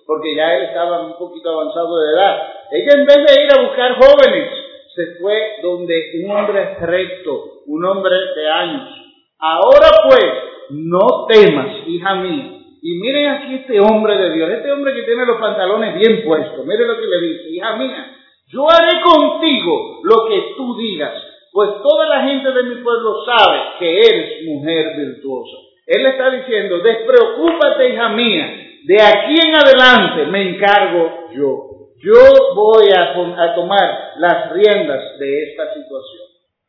porque ya él estaba un poquito avanzado de edad. Ella, en vez de ir a buscar jóvenes, se fue donde un hombre recto, un hombre de años. Ahora pues, no temas, hija mía. Y miren aquí este hombre de Dios, este hombre que tiene los pantalones bien puestos. Miren lo que le dice: hija mía, yo haré contigo lo que tú digas, pues toda la gente de mi pueblo sabe que eres mujer virtuosa. Él le está diciendo: despreocúpate, hija mía, de aquí en adelante me encargo yo. Yo voy a, a tomar las riendas de esta situación.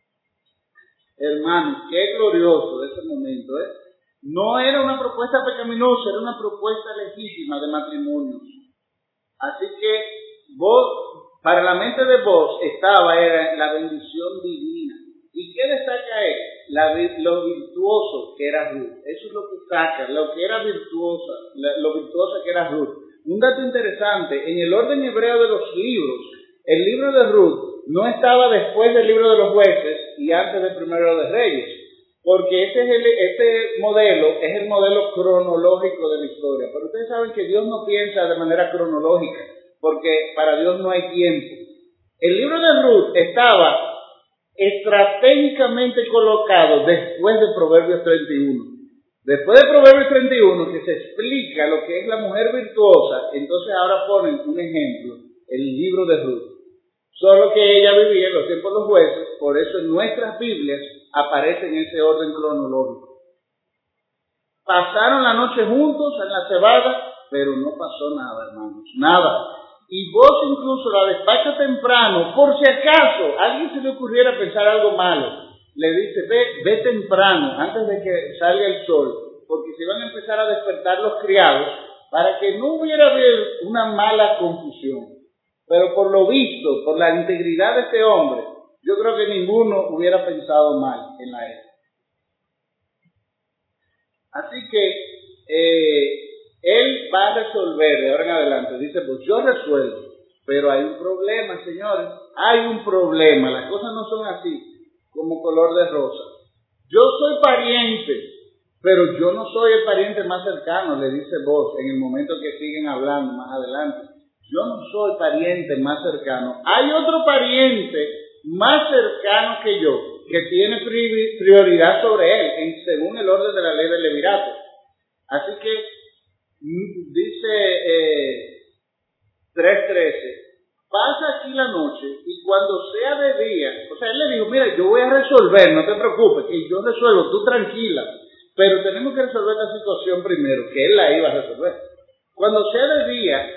Hermanos, qué glorioso ese momento, ¿eh? No era una propuesta pecaminosa, era una propuesta legítima de matrimonio. Así que vos, para la mente de vos estaba era la bendición divina. ¿Y qué destaca él? La, lo virtuoso que era Ruth. Eso es lo que saca, lo que era virtuosa, lo virtuosa que era Ruth. Un dato interesante: en el orden hebreo de los libros, el libro de Ruth no estaba después del libro de los jueces y antes del primero de Reyes, porque este, es el, este modelo es el modelo cronológico de la historia. Pero ustedes saben que Dios no piensa de manera cronológica, porque para Dios no hay tiempo. El libro de Ruth estaba estratégicamente colocado después de Proverbios treinta y uno. Después de Proverbios treinta y uno, que se explica lo que es la mujer virtuosa, entonces ahora ponen un ejemplo, el libro de Ruth. Solo que ella vivía en los tiempos de los jueces, por eso en nuestras Biblias aparece en ese orden cronológico. Pasaron la noche juntos en la cebada, pero no pasó nada, hermanos, nada. Y vos incluso la despachas temprano, por si acaso a alguien se le ocurriera pensar algo malo. Le dice: ve, ve temprano, antes de que salga el sol, porque se van a empezar a despertar los criados, para que no hubiera una mala confusión. Pero por lo visto, por la integridad de este hombre, yo creo que ninguno hubiera pensado mal en la época. Así que eh, él va a resolver de ahora en adelante. Dice: pues yo resuelvo, pero hay un problema, señores. Hay un problema. Las cosas no son así, como color de rosa. Yo soy pariente, pero yo no soy el pariente más cercano, le dice vos en el momento que siguen hablando más adelante. Yo no soy pariente más cercano. Hay otro pariente más cercano que yo, que tiene prioridad sobre él, en, según el orden de la ley del levirato. Así que dice eh, tres trece, pasa aquí la noche y cuando sea de día, o sea, él le dijo: mira, yo voy a resolver, no te preocupes, que yo resuelvo, tú tranquila, pero tenemos que resolver la situación primero, que él la iba a resolver. Cuando sea de día,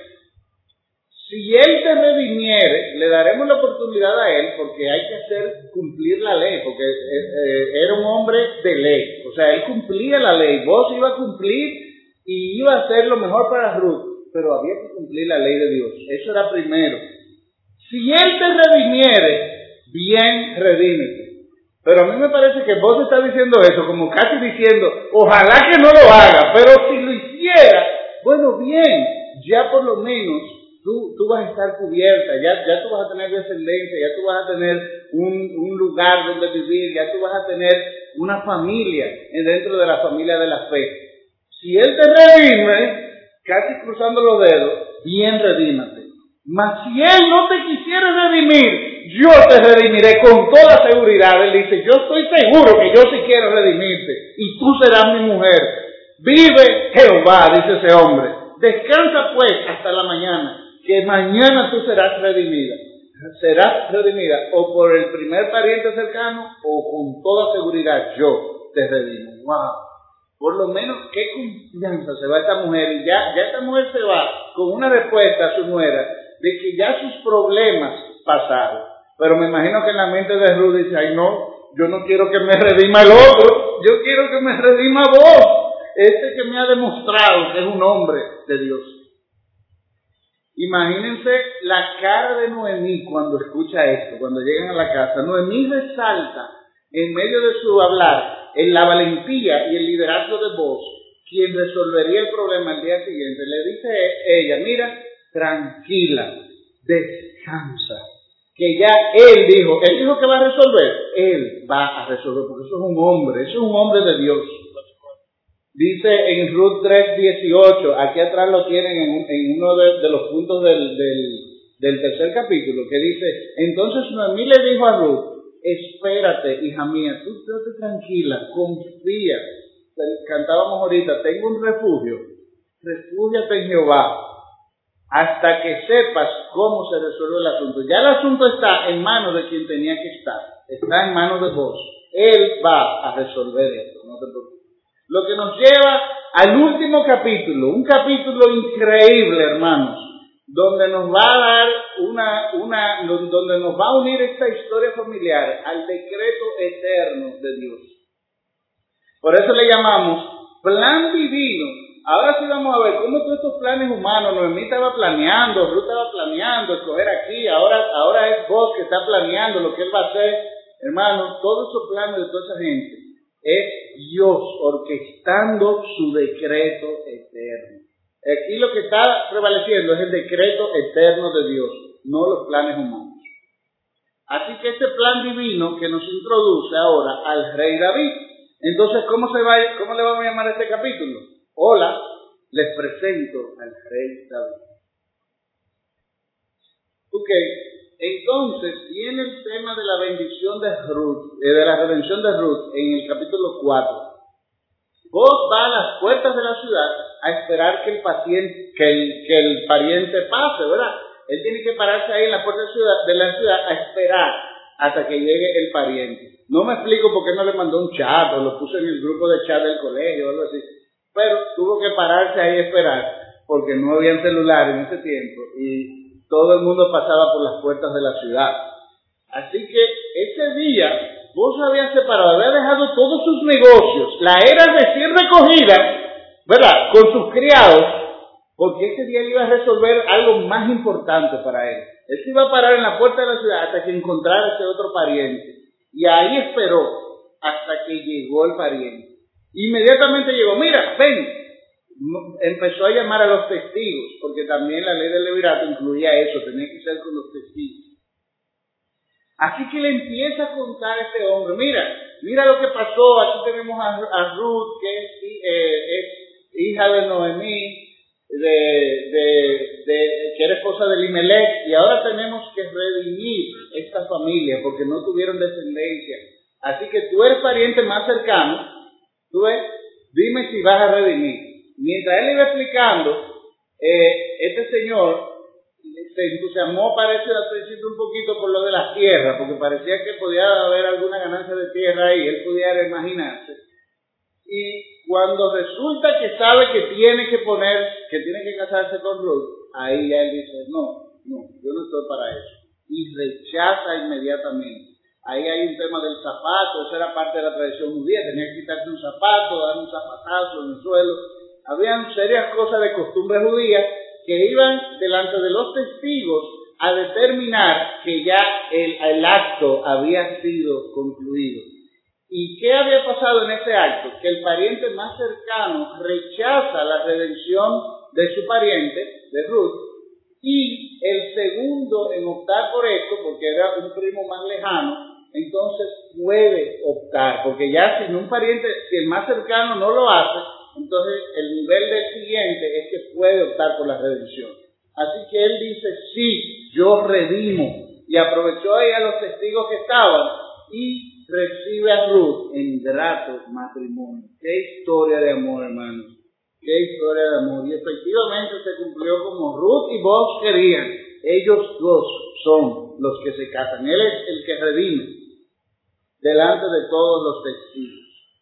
si él te redimiere, le daremos la oportunidad a él, porque hay que hacer cumplir la ley, porque eh, era un hombre de ley, o sea, él cumplía la ley, vos ibas a cumplir y iba a hacer lo mejor para Ruth, pero había que cumplir la ley de Dios. Eso era primero. Si él te redimiere, bien, redímete. Pero a mí me parece que vos estás diciendo eso, como casi diciendo: ojalá que no lo haga, pero si lo hiciera, bueno, bien, ya por lo menos tú, tú vas a estar cubierta, ya, ya tú vas a tener descendencia, ya tú vas a tener un, un lugar donde vivir, ya tú vas a tener una familia dentro de la familia de la fe. Si él te redime, casi cruzando los dedos, bien, redímate. Mas si él no te quisiera redimir, yo te redimiré con toda seguridad. Él dice: yo estoy seguro que yo sí quiero redimirte, y tú serás mi mujer. Vive Jehová, dice ese hombre. Descansa pues hasta la mañana, que mañana tú serás redimida. Serás redimida o por el primer pariente cercano, o con toda seguridad yo te redimo. Wow. Por lo menos, qué confianza se va esta mujer. Y ya, ya esta mujer se va con una respuesta a su nuera de que ya sus problemas pasaron. Pero me imagino que en la mente de Ruth dice: ay no, yo no quiero que me redima el otro, yo quiero que me redima vos, este que me ha demostrado que es un hombre de Dios. Imagínense la cara de Noemí cuando escucha esto, cuando llegan a la casa. Noemí resalta en medio de su hablar en la valentía y el liderazgo de vos, quien resolvería el problema el día siguiente. Le dice ella: mira, tranquila, descansa, que ya él dijo, él dijo que va a resolver, él va a resolver, porque eso es un hombre, eso es un hombre de Dios. Dice en Ruth tres dieciocho, aquí atrás lo tienen en, en uno de, de los puntos del, del, del tercer capítulo, que dice, entonces Noemí le dijo a Ruth, espérate, hija mía, tú estate tranquila, confía. Cantábamos ahorita, tengo un refugio, refúgiate en Jehová, hasta que sepas cómo se resuelve el asunto. Ya el asunto está en manos de quien tenía que estar, está en manos de vos. Él va a resolver esto, no te preocupes. Lo que nos lleva al último capítulo, un capítulo increíble, hermanos, donde nos va a dar una, una, donde nos va a unir esta historia familiar al decreto eterno de Dios. Por eso le llamamos plan divino. Ahora sí vamos a ver cómo todos estos planes humanos, Noemí estaba planeando, Ruth estaba planeando, escoger aquí, ahora, ahora es vos que está planeando lo que él va a hacer. Hermanos, todos esos planes de toda esa gente es Dios orquestando su decreto eterno. Aquí lo que está prevaleciendo es el decreto eterno de Dios, no los planes humanos. Así que este plan divino que nos introduce ahora al rey David. Entonces, ¿cómo se va, cómo le vamos a llamar a este capítulo? Hola, les presento al rey David. Ok, entonces viene el tema de la bendición de Ruth, eh, de la redención de Ruth en el capítulo cuatro. Vos vas a las puertas de la ciudad a esperar que el paciente, que el, que el pariente pase, ¿verdad? Él tiene que pararse ahí en la puerta de, ciudad, de la ciudad a esperar hasta que llegue el pariente. No me explico por qué no le mandó un chat o lo puso en el grupo de chat del colegio o algo así. Pero tuvo que pararse ahí a esperar porque no había celular en ese tiempo y todo el mundo pasaba por las puertas de la ciudad. Así que ese día vos habías separado, había dejado todos sus negocios, la era recién recogida, ¿verdad? Con sus criados, porque ese día él iba a resolver algo más importante para él. Él se iba a parar en la puerta de la ciudad hasta que encontrara ese otro pariente. Y ahí esperó hasta que llegó el pariente. Inmediatamente llegó, mira, ven. Empezó a llamar a los testigos, porque también la ley del levirato incluía eso, tenía que ser con los testigos. Así que le empieza a contar a este hombre, mira, mira lo que pasó, aquí tenemos a, a Ruth, que es, eh, es hija de Noemí, de, de, de, que era esposa de Elimelech, y ahora tenemos que redimir esta familia, porque no tuvieron descendencia. Así que tú eres pariente más cercano, tú ves, dime si vas a redimir. Mientras él iba explicando, eh, este señor se entusiasmó, parece al principio un poquito por lo de las tierras, porque parecía que podía haber alguna ganancia de tierra ahí, él pudiera imaginarse. Y cuando resulta que sabe que tiene que poner, que tiene que casarse con Ruth, ahí ya él dice, no, no, yo no estoy para eso. Y rechaza inmediatamente. Ahí hay un tema del zapato, eso era parte de la tradición judía, tenía que quitarse un zapato, dar un zapatazo en el suelo. Habían serias cosas de costumbre judía que iban delante de los testigos a determinar que ya el, el acto había sido concluido. ¿Y qué había pasado en ese acto? Que el pariente más cercano rechaza la redención de su pariente, de Ruth, y el segundo en optar por esto, porque era un primo más lejano, entonces puede optar, porque ya si un pariente, si el más cercano no lo hace, entonces el nivel del siguiente es que puede optar por la redención. Así que él dice, sí, yo redimo, y aprovechó ahí a los testigos que estaban, y recibe a Ruth en grato matrimonio. Qué historia de amor, hermanos. Qué historia de amor. Y efectivamente se cumplió como Ruth y vos querían. Ellos dos son los que se casan. Él es el que redime delante de todos los testigos.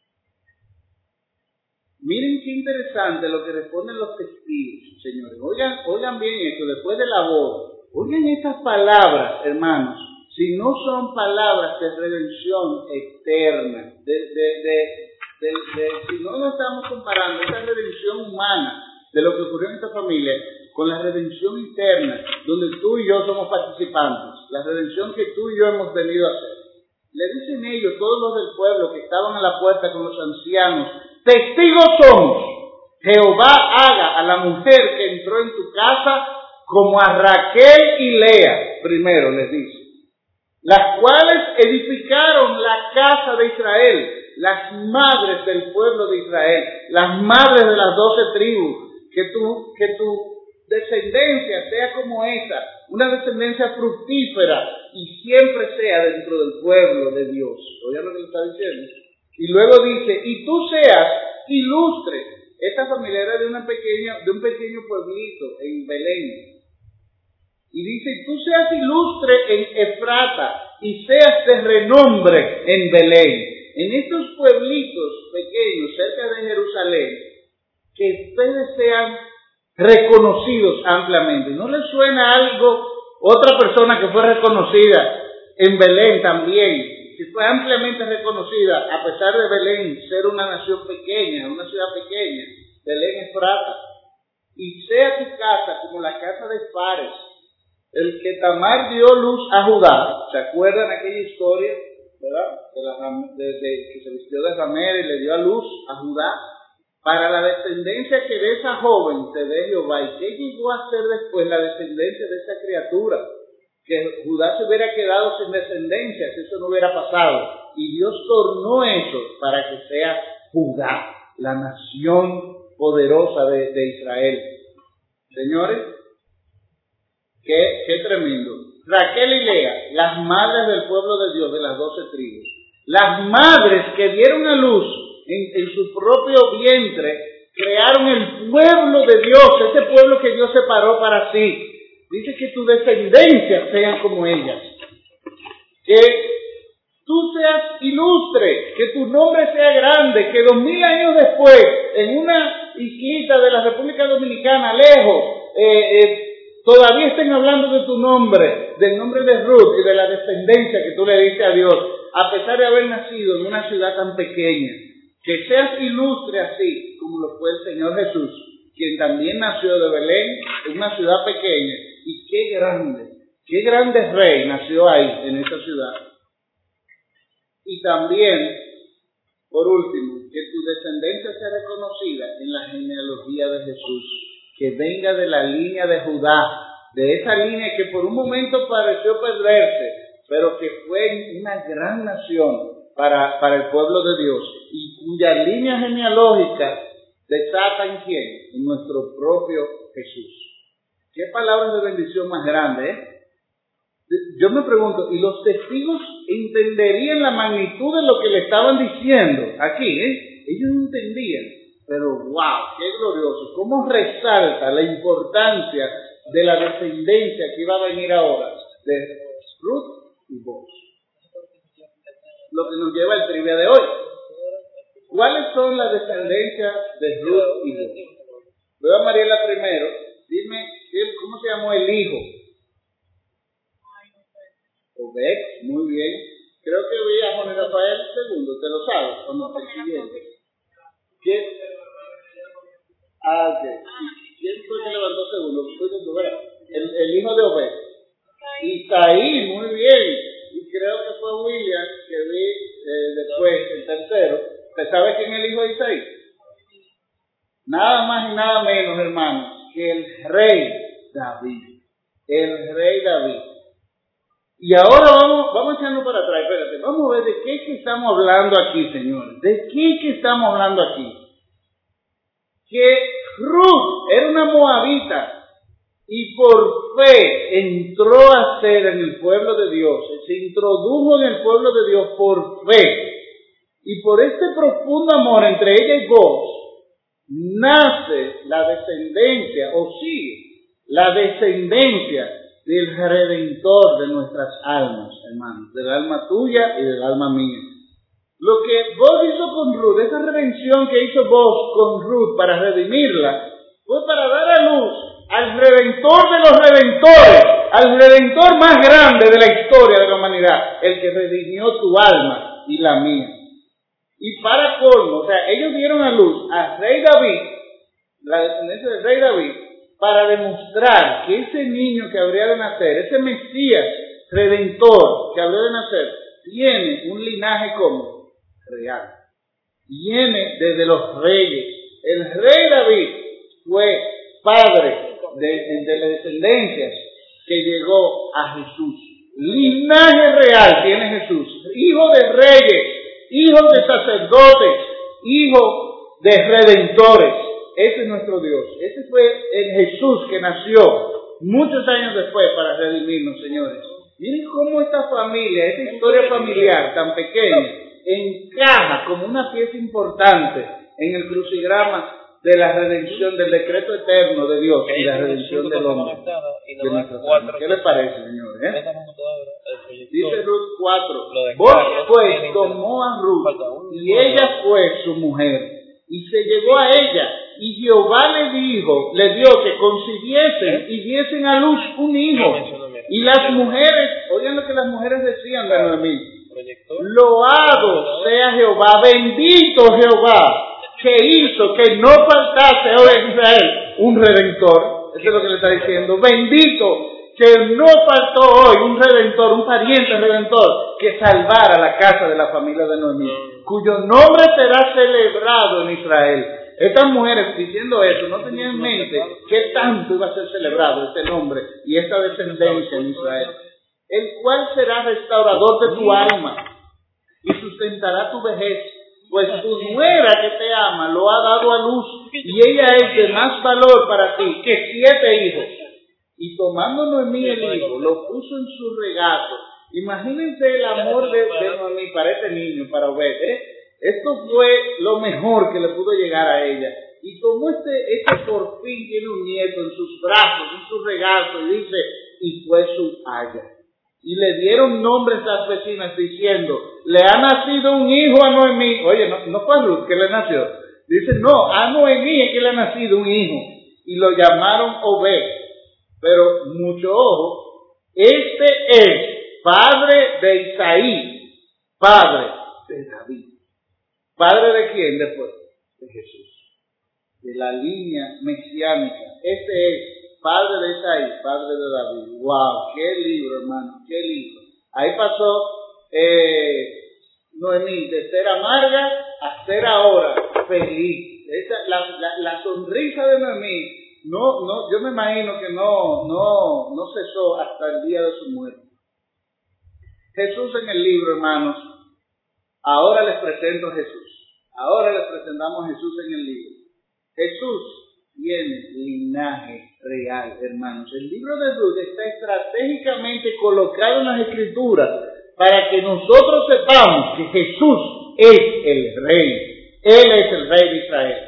Miren qué interesante lo que responden los testigos, señores. Oigan, oigan bien esto, después de la boda. Oigan estas palabras, hermanos. Si no son palabras de redención eterna, de, de, de, de, de, si no nos estamos comparando esta redención humana de lo que ocurrió en esta familia con la redención interna, donde tú y yo somos participantes, la redención que tú y yo hemos venido a hacer. Le dicen ellos, todos los del pueblo que estaban a la puerta con los ancianos, testigos somos, Jehová haga a la mujer que entró en tu casa como a Raquel y Lea, primero les dice, las cuales edificaron la casa de Israel, las madres del pueblo de Israel, las madres de las doce tribus, que tu, que tu descendencia sea como esa, una descendencia fructífera y siempre sea dentro del pueblo de Dios. ¿Oye lo que le está diciendo? Y luego dice, y tú seas ilustre. Esta familia era de, una pequeña, de un pequeño pueblito en Belén. Y dice, y tú seas ilustre en Efrata y seas de renombre en Belén. En estos pueblitos pequeños cerca de Jerusalén, que ustedes sean reconocidos ampliamente. ¿No les suena algo? Otra persona que fue reconocida en Belén también, que fue ampliamente reconocida, a pesar de Belén ser una nación pequeña, una ciudad pequeña, Belén Efrata. Y sea tu casa como la casa de Fares, el que Tamar dio luz a Judá. ¿Se acuerdan aquella historia, verdad? De, la, de, de que se vistió de ramera y le dio a luz a Judá. Para la descendencia que de esa joven se dé Jehová. ¿Y qué llegó a ser después la descendencia de esa criatura? Que Judá se hubiera quedado sin descendencia, si eso no hubiera pasado. Y Dios tornó eso para que sea Judá, la nación poderosa de, de Israel. Señores, qué, qué tremendo. Raquel y Lea, las madres del pueblo de Dios, de las doce tribus. Las madres que dieron a luz En, en su propio vientre, crearon el pueblo de Dios, ese pueblo que Dios separó para sí. Dice que tu descendencia sean como ellas, que tú seas ilustre, que tu nombre sea grande, que dos mil años después, en una islita de la República Dominicana, lejos, eh, eh, todavía estén hablando de tu nombre, del nombre de Ruth y de la descendencia que tú le diste a Dios, a pesar de haber nacido en una ciudad tan pequeña. Que seas ilustre así, como lo fue el Señor Jesús, quien también nació de Belén, en una ciudad pequeña. Y qué grande, qué grande rey nació ahí, en esa ciudad. Y también, por último, que tu descendencia sea reconocida en la genealogía de Jesús, que venga de la línea de Judá, de esa línea que por un momento pareció perderse, pero que fue una gran nación para, para el pueblo de Dios, y cuya línea genealógica desata en quién, en nuestro propio Jesús. Qué palabras de bendición más grande, ¿eh? Yo me pregunto, ¿y los testigos entenderían la magnitud de lo que le estaban diciendo aquí, eh? Ellos no entendían, pero wow, qué glorioso, cómo resalta la importancia de la descendencia que iba a venir ahora, de Ruth y Boaz. Lo que nos lleva al trivia de hoy. ¿Cuáles son las descendencias de Ruth y Boaz? Veo a Mariela primero. Dime, ¿cómo se llamó el hijo? Obed, muy bien. Creo que vi a Juan Rafael segundo, ¿te lo sabes o no? El siguiente. ¿Quién? Ah, ok. ¿Quién fue que levantó segundo? El, el hijo de Obed. Isaí, muy bien. Y creo que fue William que vi eh, después, el tercero. ¿Usted sabe quién es el hijo de Isaí? Nada más y nada menos, hermanos, que el rey David. El rey David. Y ahora vamos, vamos echando para atrás, espérate, vamos a ver de qué es que estamos hablando aquí, señores. ¿De qué es que estamos hablando aquí? Que Ruth era una moabita y por fe entró a ser en el pueblo de Dios, se introdujo en el pueblo de Dios por fe. Y por este profundo amor entre ella y Boaz, nace la descendencia, o sigue la descendencia del Redentor de nuestras almas, hermanos, del alma tuya y del alma mía. Lo que Boaz hizo con Ruth, esa redención que hizo Boaz con Ruth para redimirla, fue para dar a luz al Redentor de los Redentores, al Redentor más grande de la historia de la humanidad, el que redimió tu alma y la mía. Y para colmo, o sea, ellos dieron a luz al rey David, la descendencia del rey David, para demostrar que ese niño que habría de nacer, ese Mesías Redentor que habría de nacer, tiene un linaje como real. Viene desde los reyes. El rey David fue padre de, de las descendencias que llegó a Jesús. Linaje real tiene Jesús, hijo de reyes, hijos de sacerdotes, hijos de redentores. Ese es nuestro Dios. Ese fue el Jesús que nació muchos años después para redimirnos, señores. Miren cómo esta familia, esta historia familiar tan pequeña, encaja como una pieza importante en el crucigrama de la redención, del decreto eterno de Dios y la redención del hombre. ¿Qué les parece, señores? ¿Eh? Dice Ruth cuatro, vos pues tomó a Ruth y ella fue su mujer y se llegó a ella y Jehová le dijo, le dio que concibiesen y diesen a luz un hijo. Y las mujeres, oigan lo que las mujeres decían de Noemí, loado sea Jehová, bendito Jehová, que hizo que no faltase hoy en Israel un redentor. Eso es lo que le está diciendo. Bendito que no faltó hoy un redentor, un pariente redentor, que salvara la casa de la familia de Noemí, cuyo nombre será celebrado en Israel. Estas mujeres, diciendo eso, no tenían en mente qué tanto iba a ser celebrado este nombre y esta descendencia en Israel, el cual será restaurador de tu alma y sustentará tu vejez. Pues tu nuera que te ama lo ha dado a luz y ella es de más valor para ti que siete hijos. Y tomando Noemí el hijo, lo puso en su regazo. Imagínense el amor de, de Noemí para este niño, para Obed. ¿eh? Esto fue lo mejor que le pudo llegar a ella. Y tomó este, este por fin tiene un nieto en sus brazos, en su regazo, y dice, y fue su haya. Y le dieron nombres a las vecinas diciendo, le ha nacido un hijo a Noemí. Oye, no, no fue a Ruth que le nació. Dice, no, a Noemí es que le ha nacido un hijo. Y lo llamaron Obed. Pero mucho ojo, este es padre de Isaí, padre de David. ¿Padre de quién después? De Jesús. De la línea mesiánica. Este es padre de Isaí, padre de David. ¡Wow! ¡Qué libro, hermano! ¡Qué libro! Ahí pasó eh, Noemí de ser amarga a ser ahora feliz. Esa, la, la, la sonrisa de Noemí, no, no, yo me imagino que no, no, no cesó hasta el día de su muerte. Jesús en el libro, hermanos, ahora les presento a Jesús. Ahora les presentamos a Jesús en el libro. Jesús tiene linaje real, hermanos. El libro de Ruth está estratégicamente colocado en las Escrituras para que nosotros sepamos que Jesús es el Rey. Él es el Rey de Israel.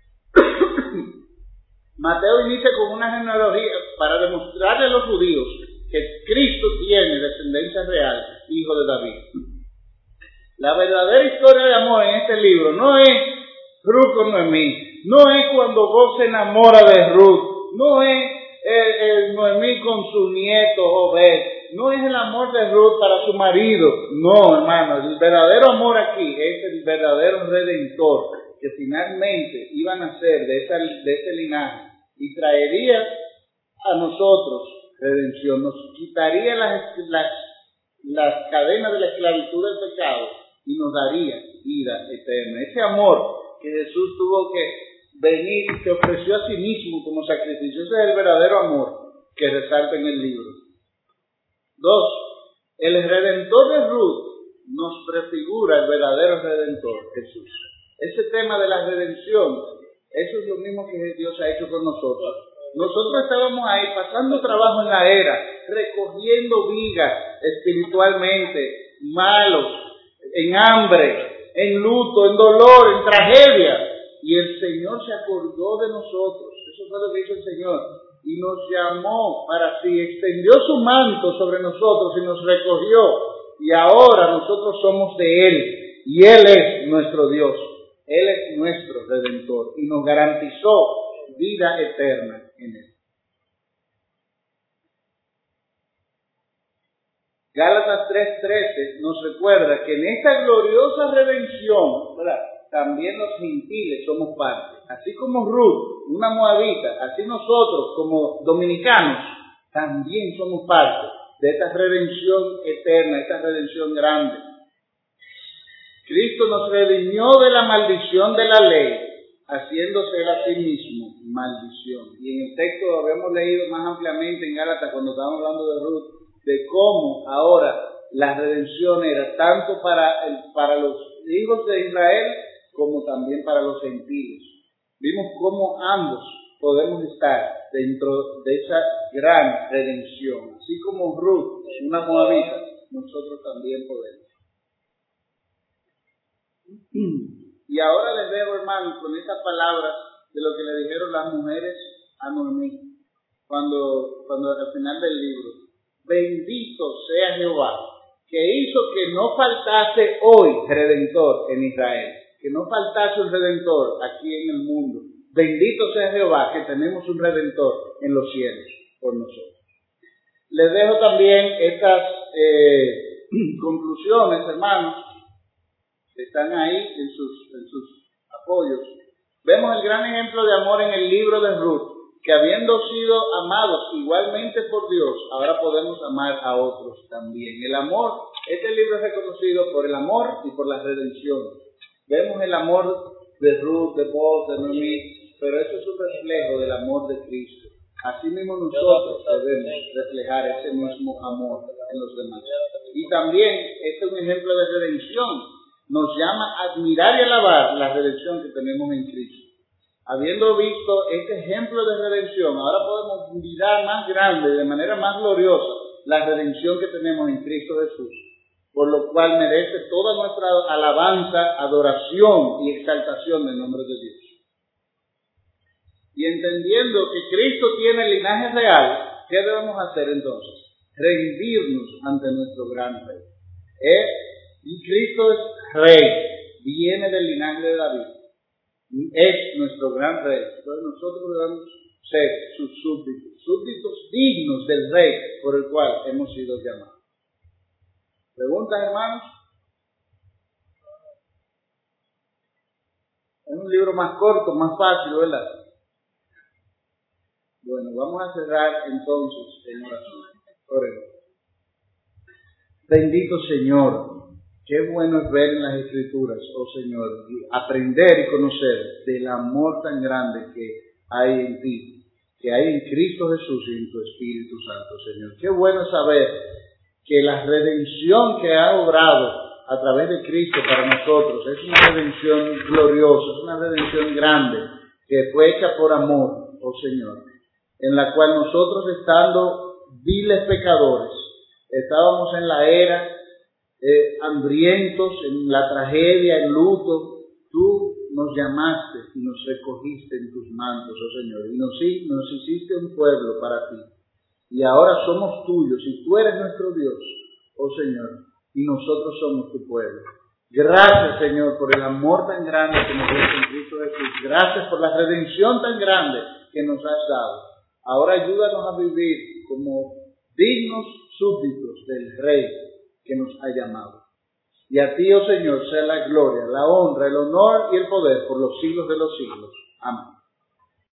Mateo inicia con una genealogía para demostrarle a los judíos que Cristo tiene descendencia real, hijo de David. La verdadera historia de amor en este libro no es Ruth con Noemí, no es cuando vos se enamora de Ruth, no es eh, eh, Noemí con su nieto Obed, no es el amor de Ruth para su marido, no, hermano, el verdadero amor aquí es el verdadero redentor que finalmente iba a nacer de, esa, de ese linaje y traería a nosotros redención, nos quitaría las, las, las cadenas de la esclavitud del pecado y nos daría vida eterna. Ese amor que Jesús tuvo que venir y se ofreció a sí mismo como sacrificio, ese es el verdadero amor que resalta en el libro. Dos, el Redentor de Ruth nos prefigura el verdadero Redentor, Jesús. Ese tema de la redención, eso es lo mismo que Dios ha hecho con nosotros. Nosotros estábamos ahí pasando trabajo en la era, recogiendo vigas espiritualmente, malos, en hambre, en luto, en dolor, en tragedia. Y el Señor se acordó de nosotros. Eso fue lo que hizo el Señor. Y nos llamó para sí, extendió su manto sobre nosotros y nos recogió. Y ahora nosotros somos de Él. Y Él es nuestro Dios. Él es nuestro Redentor. Y nos garantizó vida eterna en Él. Gálatas tres trece nos recuerda que en esta gloriosa redención, ¿verdad?, también los gentiles somos parte. Así como Ruth, una moabita, así nosotros como dominicanos también somos parte de esta redención eterna, esta redención grande. Cristo nos redimió de la maldición de la ley, haciéndose él a sí mismo maldición. Y en el texto lo habíamos leído más ampliamente en Gálatas cuando estábamos hablando de Ruth, de cómo ahora la redención era tanto para, el, para los hijos de Israel como también para los gentiles. Vimos cómo ambos podemos estar dentro de esa gran redención. Así como Ruth, una moabita, nosotros también podemos. Y ahora les dejo, hermanos, con estas palabras de lo que le dijeron las mujeres a Noemí cuando, cuando al final del libro. Bendito sea Jehová, que hizo que no faltase hoy redentor en Israel, que no faltase un redentor aquí en el mundo. Bendito sea Jehová, que tenemos un redentor en los cielos por nosotros. Les dejo también estas eh, conclusiones, hermanos, que están ahí en sus, en sus apoyos. Vemos el gran ejemplo de amor en el libro de Ruth, que habiendo sido amados igualmente por Dios, ahora podemos amar a otros también. El amor, este libro es reconocido por el amor y por la redención. Vemos el amor de Ruth, de Boaz, de Noemí, pero eso es un reflejo del amor de Cristo. Así mismo nosotros debemos reflejar ese mismo amor en los demás. Y también, este es un ejemplo de redención. Nos llama a admirar y alabar la redención que tenemos en Cristo. Habiendo visto este ejemplo de redención, ahora podemos mirar más grande, de manera más gloriosa, la redención que tenemos en Cristo Jesús, por lo cual merece toda nuestra alabanza, adoración y exaltación del nombre de Dios. Y entendiendo que Cristo tiene linaje real, ¿qué debemos hacer entonces? Rendirnos ante nuestro gran Rey. ¿Eh? Y Cristo es Rey, viene del linaje de David. Es nuestro gran Rey. Entonces nosotros debemos ser sus súbditos, súbditos dignos del Rey por el cual hemos sido llamados. ¿Preguntas, hermanos? Es un libro más corto, más fácil, ¿verdad? Bueno, vamos a cerrar entonces en oración. Oremos. Bendito Señor. Qué bueno es ver en las Escrituras, oh Señor, y aprender y conocer del amor tan grande que hay en ti, que hay en Cristo Jesús y en tu Espíritu Santo, Señor. Qué bueno es saber que la redención que ha obrado a través de Cristo para nosotros es una redención gloriosa, es una redención grande, que fue hecha por amor, oh Señor, en la cual nosotros, estando viles pecadores, estábamos en la era Eh, hambrientos, en la tragedia, en luto, tú nos llamaste y nos recogiste en tus mantos, oh Señor, y nos, nos hiciste un pueblo para ti. Y ahora somos tuyos, y tú eres nuestro Dios, oh Señor, y nosotros somos tu pueblo. Gracias, Señor, por el amor tan grande que nos dio en Cristo Jesús. Gracias por la redención tan grande que nos has dado. Ahora ayúdanos a vivir como dignos súbditos del Rey que nos ha llamado. Y a ti, oh Señor, sea la gloria, la honra, el honor y el poder por los siglos de los siglos. Amén.